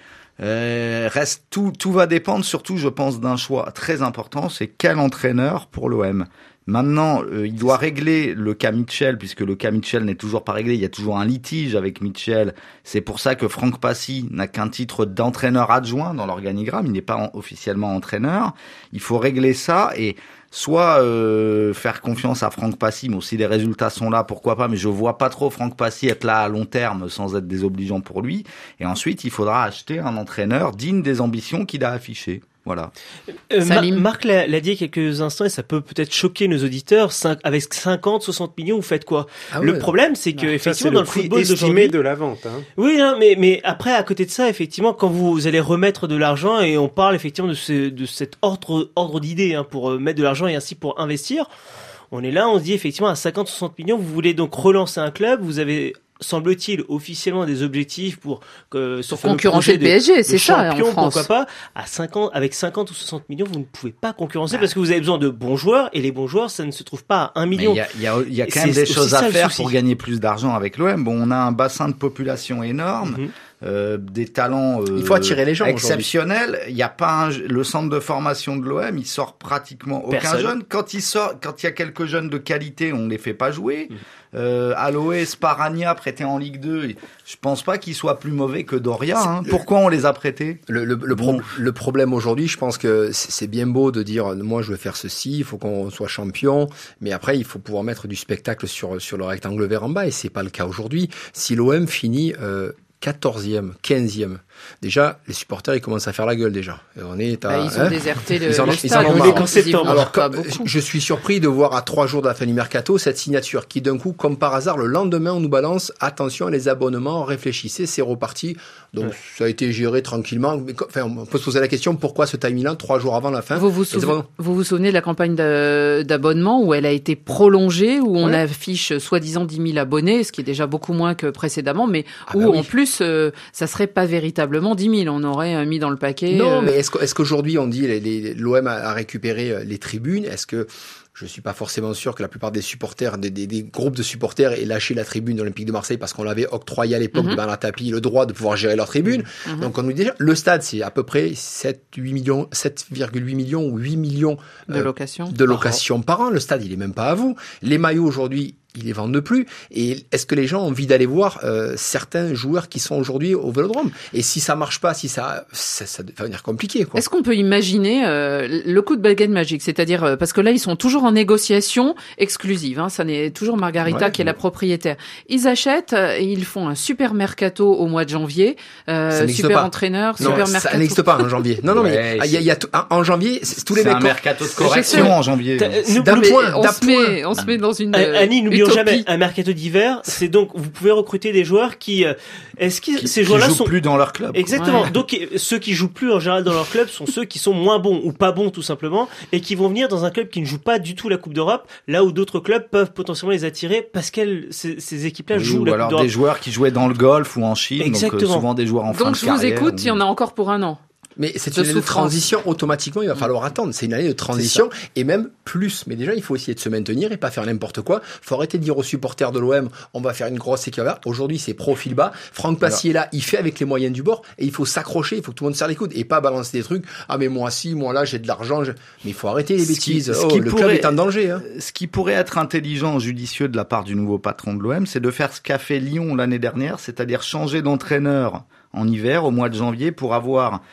euh, reste tout, tout va dépendre surtout, je pense, d'un choix très important. C'est quel entraîneur pour l'O M. Maintenant, euh, il doit régler le cas Mitchell, puisque le cas Mitchell n'est toujours pas réglé. Il y a toujours un litige avec Mitchell. C'est pour ça que Franck Passy n'a qu'un titre d'entraîneur adjoint dans l'organigramme. Il n'est pas en, officiellement entraîneur. Il faut régler ça et soit euh, faire confiance à Franck Passy, mais si les résultats sont là, pourquoi pas. Mais je vois pas trop Franck Passy être là à long terme sans être désobligeant pour lui. Et ensuite, il faudra acheter un entraîneur digne des ambitions qu'il a affichées. Voilà. Euh, Mar- Marc l'a, l'a dit il y a quelques instants et ça peut peut-être choquer nos auditeurs. cinq, avec cinquante, soixante millions, vous faites quoi? ah Le ouais. problème, c'est que, non, effectivement, dans le, le football d'aujourd'hui. de la vente, hein. Oui, hein, mais, mais après, à côté de ça, effectivement, quand vous allez remettre de l'argent et on parle effectivement de ce, de cet ordre, ordre d'idée, hein, pour euh, mettre de l'argent et ainsi pour investir. On est là, on se dit effectivement à cinquante, soixante millions, vous voulez donc relancer un club, vous avez, semble-t-il, officiellement des objectifs pour que pour concurrencer le P S G, c'est ça, champion, en France. Pourquoi pas, à cinquante, avec cinquante ou soixante millions, vous ne pouvez pas concurrencer bah. parce que vous avez besoin de bons joueurs et les bons joueurs, ça ne se trouve pas à un million. Il y a, il y a, il y a quand même des choses à faire pour gagner plus d'argent avec l'O M. Bon, on a un bassin de population énorme. Mm-hmm. Euh, des talents euh, il faut attirer les gens exceptionnels. Il y a pas un, le centre de formation de l'O M, il sort pratiquement aucun Personne. jeune. Quand il sort, quand il y a quelques jeunes de qualité, on les fait pas jouer. Mmh. Euh, Aloé, Sparagna prêté en Ligue deux, je pense pas qu'il soit plus mauvais que Doria. Hein. Pourquoi on les a prêtés? Le, le, le, bon. pro- le problème aujourd'hui, je pense que c'est bien beau de dire moi je veux faire ceci, il faut qu'on soit champion, mais après il faut pouvoir mettre du spectacle sur sur le rectangle vert en bas et c'est pas le cas aujourd'hui. Si l'O M finit euh, quatorzième, quinzième. Déjà, les supporters, ils commencent à faire la gueule, déjà. Et on est à, bah, ils ont hein déserté le, ils en, le ils stade. en ont marre. Alors, comme, je suis surpris de voir à trois jours de la fin du mercato cette signature qui, d'un coup, comme par hasard, le lendemain, on nous balance, attention, les abonnements, réfléchissez, c'est reparti. Donc, ouais. ça a été géré tranquillement. Mais, enfin, on peut se poser la question, pourquoi ce timing-là, trois jours avant la fin? Vous vous, souvenez, vous vous souvenez de la campagne de, d'abonnement où elle a été prolongée, où on ouais. affiche soi-disant dix mille abonnés, ce qui est déjà beaucoup moins que précédemment, mais ah où, bah oui. en plus, euh, ça serait pas véritablement dix mille. On aurait mis dans le paquet. Non, euh... mais est-ce, que, est-ce qu'aujourd'hui on dit les, les, l'O M a, a récupéré les tribunes? Est-ce que je suis pas forcément sûr que la plupart des supporters, des, des, des groupes de supporters aient lâché la tribune de l'Olympique de Marseille parce qu'on l'avait octroyé à l'époque mm-hmm. de Bernard Tapie le droit de pouvoir gérer leur tribune. Mm-hmm. Donc on nous dit déjà, le stade c'est à peu près sept, huit millions, sept virgule huit millions ou huit millions de euh, location, de location par an. par an. Le stade il est même pas à vous. Les maillots aujourd'hui, ils les vendent plus. Et est-ce que les gens ont envie d'aller voir euh, certains joueurs qui sont aujourd'hui au Vélodrome? Et si ça marche pas, si ça, ça, ça va devenir compliqué, quoi. Est-ce qu'on peut imaginer euh, le coup de baguette magique, c'est-à-dire euh, parce que là ils sont toujours en négociation exclusive, hein, ça n'est toujours Margarita ouais, qui est ouais. la propriétaire. Ils achètent et ils font un super mercato au mois de janvier, euh, super pas. entraîneur, non, super mercato. Ça n'existe pas en janvier. Non, non, ouais, mais il y a, y a tout, en janvier, c'est, tous les c'est mecs. un mercato de correction en janvier. D'un point, on se met, on se met dans une. Annie, n'oublions jamais un mercato d'hiver, c'est donc vous pouvez recruter des joueurs qui euh, est-ce que qui, ces joueurs-là qui jouent sont plus dans leur club. Exactement. Ouais. Donc ceux qui jouent plus en général dans leur club sont ceux qui sont moins bons ou pas bons tout simplement et qui vont venir dans un club qui ne joue pas du tout la Coupe d'Europe, là où d'autres clubs peuvent potentiellement les attirer parce qu'elles ces, ces équipes-là oui, jouent la alors Coupe d'Europe. Des joueurs qui jouaient dans le golf ou en Chine, Exactement. donc euh, souvent des joueurs en donc, fin de carrière. Donc je vous écoute, il y en a encore pour un an. Mais c'est une année de transition, automatiquement, il va falloir attendre. C'est une année de transition, et même plus. Mais déjà, il faut essayer de se maintenir et pas faire n'importe quoi. Faut arrêter de dire aux supporters de l'O M, on va faire une grosse équipe. Aujourd'hui, c'est profil bas. Franck Passy est là, il fait avec les moyens du bord, et il faut s'accrocher, il faut que tout le monde serre les coudes, et pas balancer des trucs. Ah, mais moi, si, moi là, j'ai de l'argent. Je... Mais il faut arrêter les bêtises. Ce qui, ce oh, qui le pourrait, club est en danger, hein. Ce qui pourrait être intelligent, judicieux de la part du nouveau patron de l'O M, c'est de faire ce qu'a fait Lyon l'année dernière, c'est-à-dire changer d'entraîneur en hiver, au mois de janvier, pour avoir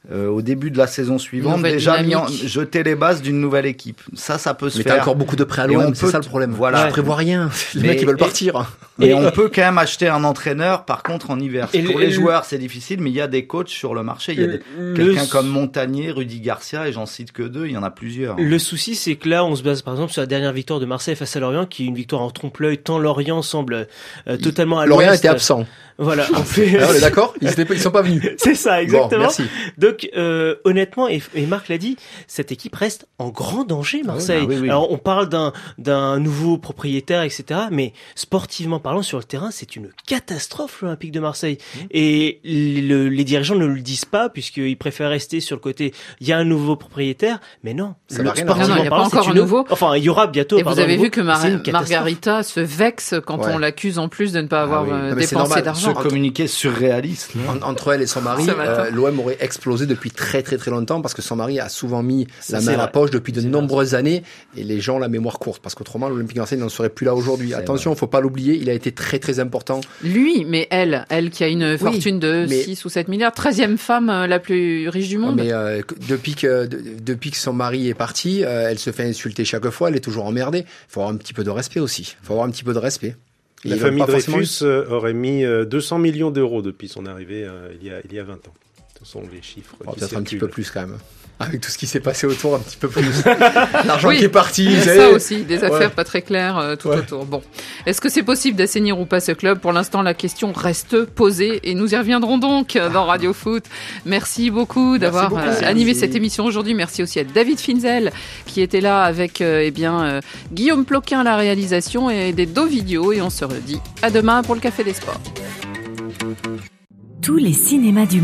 euh, au début de la saison suivante, Nouvelle déjà mis en, dynamique. jeter les bases d'une nouvelle équipe. Ça, ça peut se Mais faire. t'as encore beaucoup de prêts à l'O M, c'est ça le problème. Voilà. Je prévois rien. Les Mais- mecs, ils veulent et- partir. Mais Et- on peut quand même acheter un entraîneur, par contre, en hiver. Et Pour le- les joueurs, c'est difficile, mais il y a des coachs sur le marché. Il y a des- Le- quelqu'un le- comme Montagnier, Rudy Garcia, et j'en cite que deux, il y en a plusieurs. Le souci, c'est que là, on se base par exemple sur la dernière victoire de Marseille face à Lorient, qui est une victoire en trompe-l'œil, tant Lorient semble euh, totalement à Lorient l'ouest. était absent. Voilà, en fait. Ah, on est d'accord? Ils étaient pas, ils sont pas venus. C'est ça, exactement. Bon, merci. Donc, euh, honnêtement, et, et Marc l'a dit, cette équipe reste en grand danger, Marseille. Ah oui, oui, oui. Alors, on parle d'un d'un nouveau propriétaire, et cetera. Mais sportivement parlant, sur le terrain, c'est une catastrophe, l'Olympique de Marseille. Mmh. Et le- les dirigeants ne le disent pas, puisqu'ils préfèrent rester sur le côté, il y a un nouveau propriétaire. Mais non, Ça le- va rien avoir. Non, non, il y a pas parlant, encore c'est un une- nouveau. Enfin, il y aura bientôt. Et vous pardon, un avez nouveau. vu que C'est Mar- une catastrophe. Margarita se vexe quand Ouais. on l'accuse en plus de ne pas avoir oui. euh, Non, mais c'est dépensé normal. d'argent. Ce communiqué surréaliste. là. En- entre elle et son mari, Ce matin. euh, l'O M aurait explosé depuis très très très longtemps parce que son mari a souvent mis Ça, la c'est main à la vrai. poche depuis de C'est nombreuses années et les gens ont la mémoire courte parce qu'autrement l'Olympique de Marseille n'en serait plus là aujourd'hui. C'est Attention, faut pas l'oublier, il a été très très important. Lui, mais elle, elle qui a une fortune de mais- six ou sept milliards, treizième femme euh, la plus riche du monde. Mais euh, que- depuis que de- depuis que son mari est parti, euh, elle se fait insulter chaque fois, elle est toujours emmerdée. Il faut avoir un petit peu de respect aussi. Il faut avoir un petit peu de respect. Et La ils veulent famille pas forcément- Dreyfus euh, aurait mis euh, deux cents millions d'euros depuis son arrivée euh, il, y a, il y a vingt ans. Ce sont les chiffres. Oh, qui peut-être un petit circulent. peu plus quand même. Avec tout ce qui s'est passé autour, un petit peu plus. L'argent Oui, qui est parti. il y a vous ça savez. aussi, des Ouais. affaires pas très claires euh, tout Ouais. autour. Bon, est-ce que c'est possible d'assainir ou pas ce club? Pour l'instant, la question reste posée et nous y reviendrons donc dans Radio Foot. Merci beaucoup d'avoir beaucoup. euh, Merci. animé cette émission aujourd'hui. Merci aussi à David Finzel qui était là avec euh, eh bien euh, Guillaume Ploquin à la réalisation et des dos vidéo. Et on se redit à demain pour le Café des Sports. Tous les cinémas du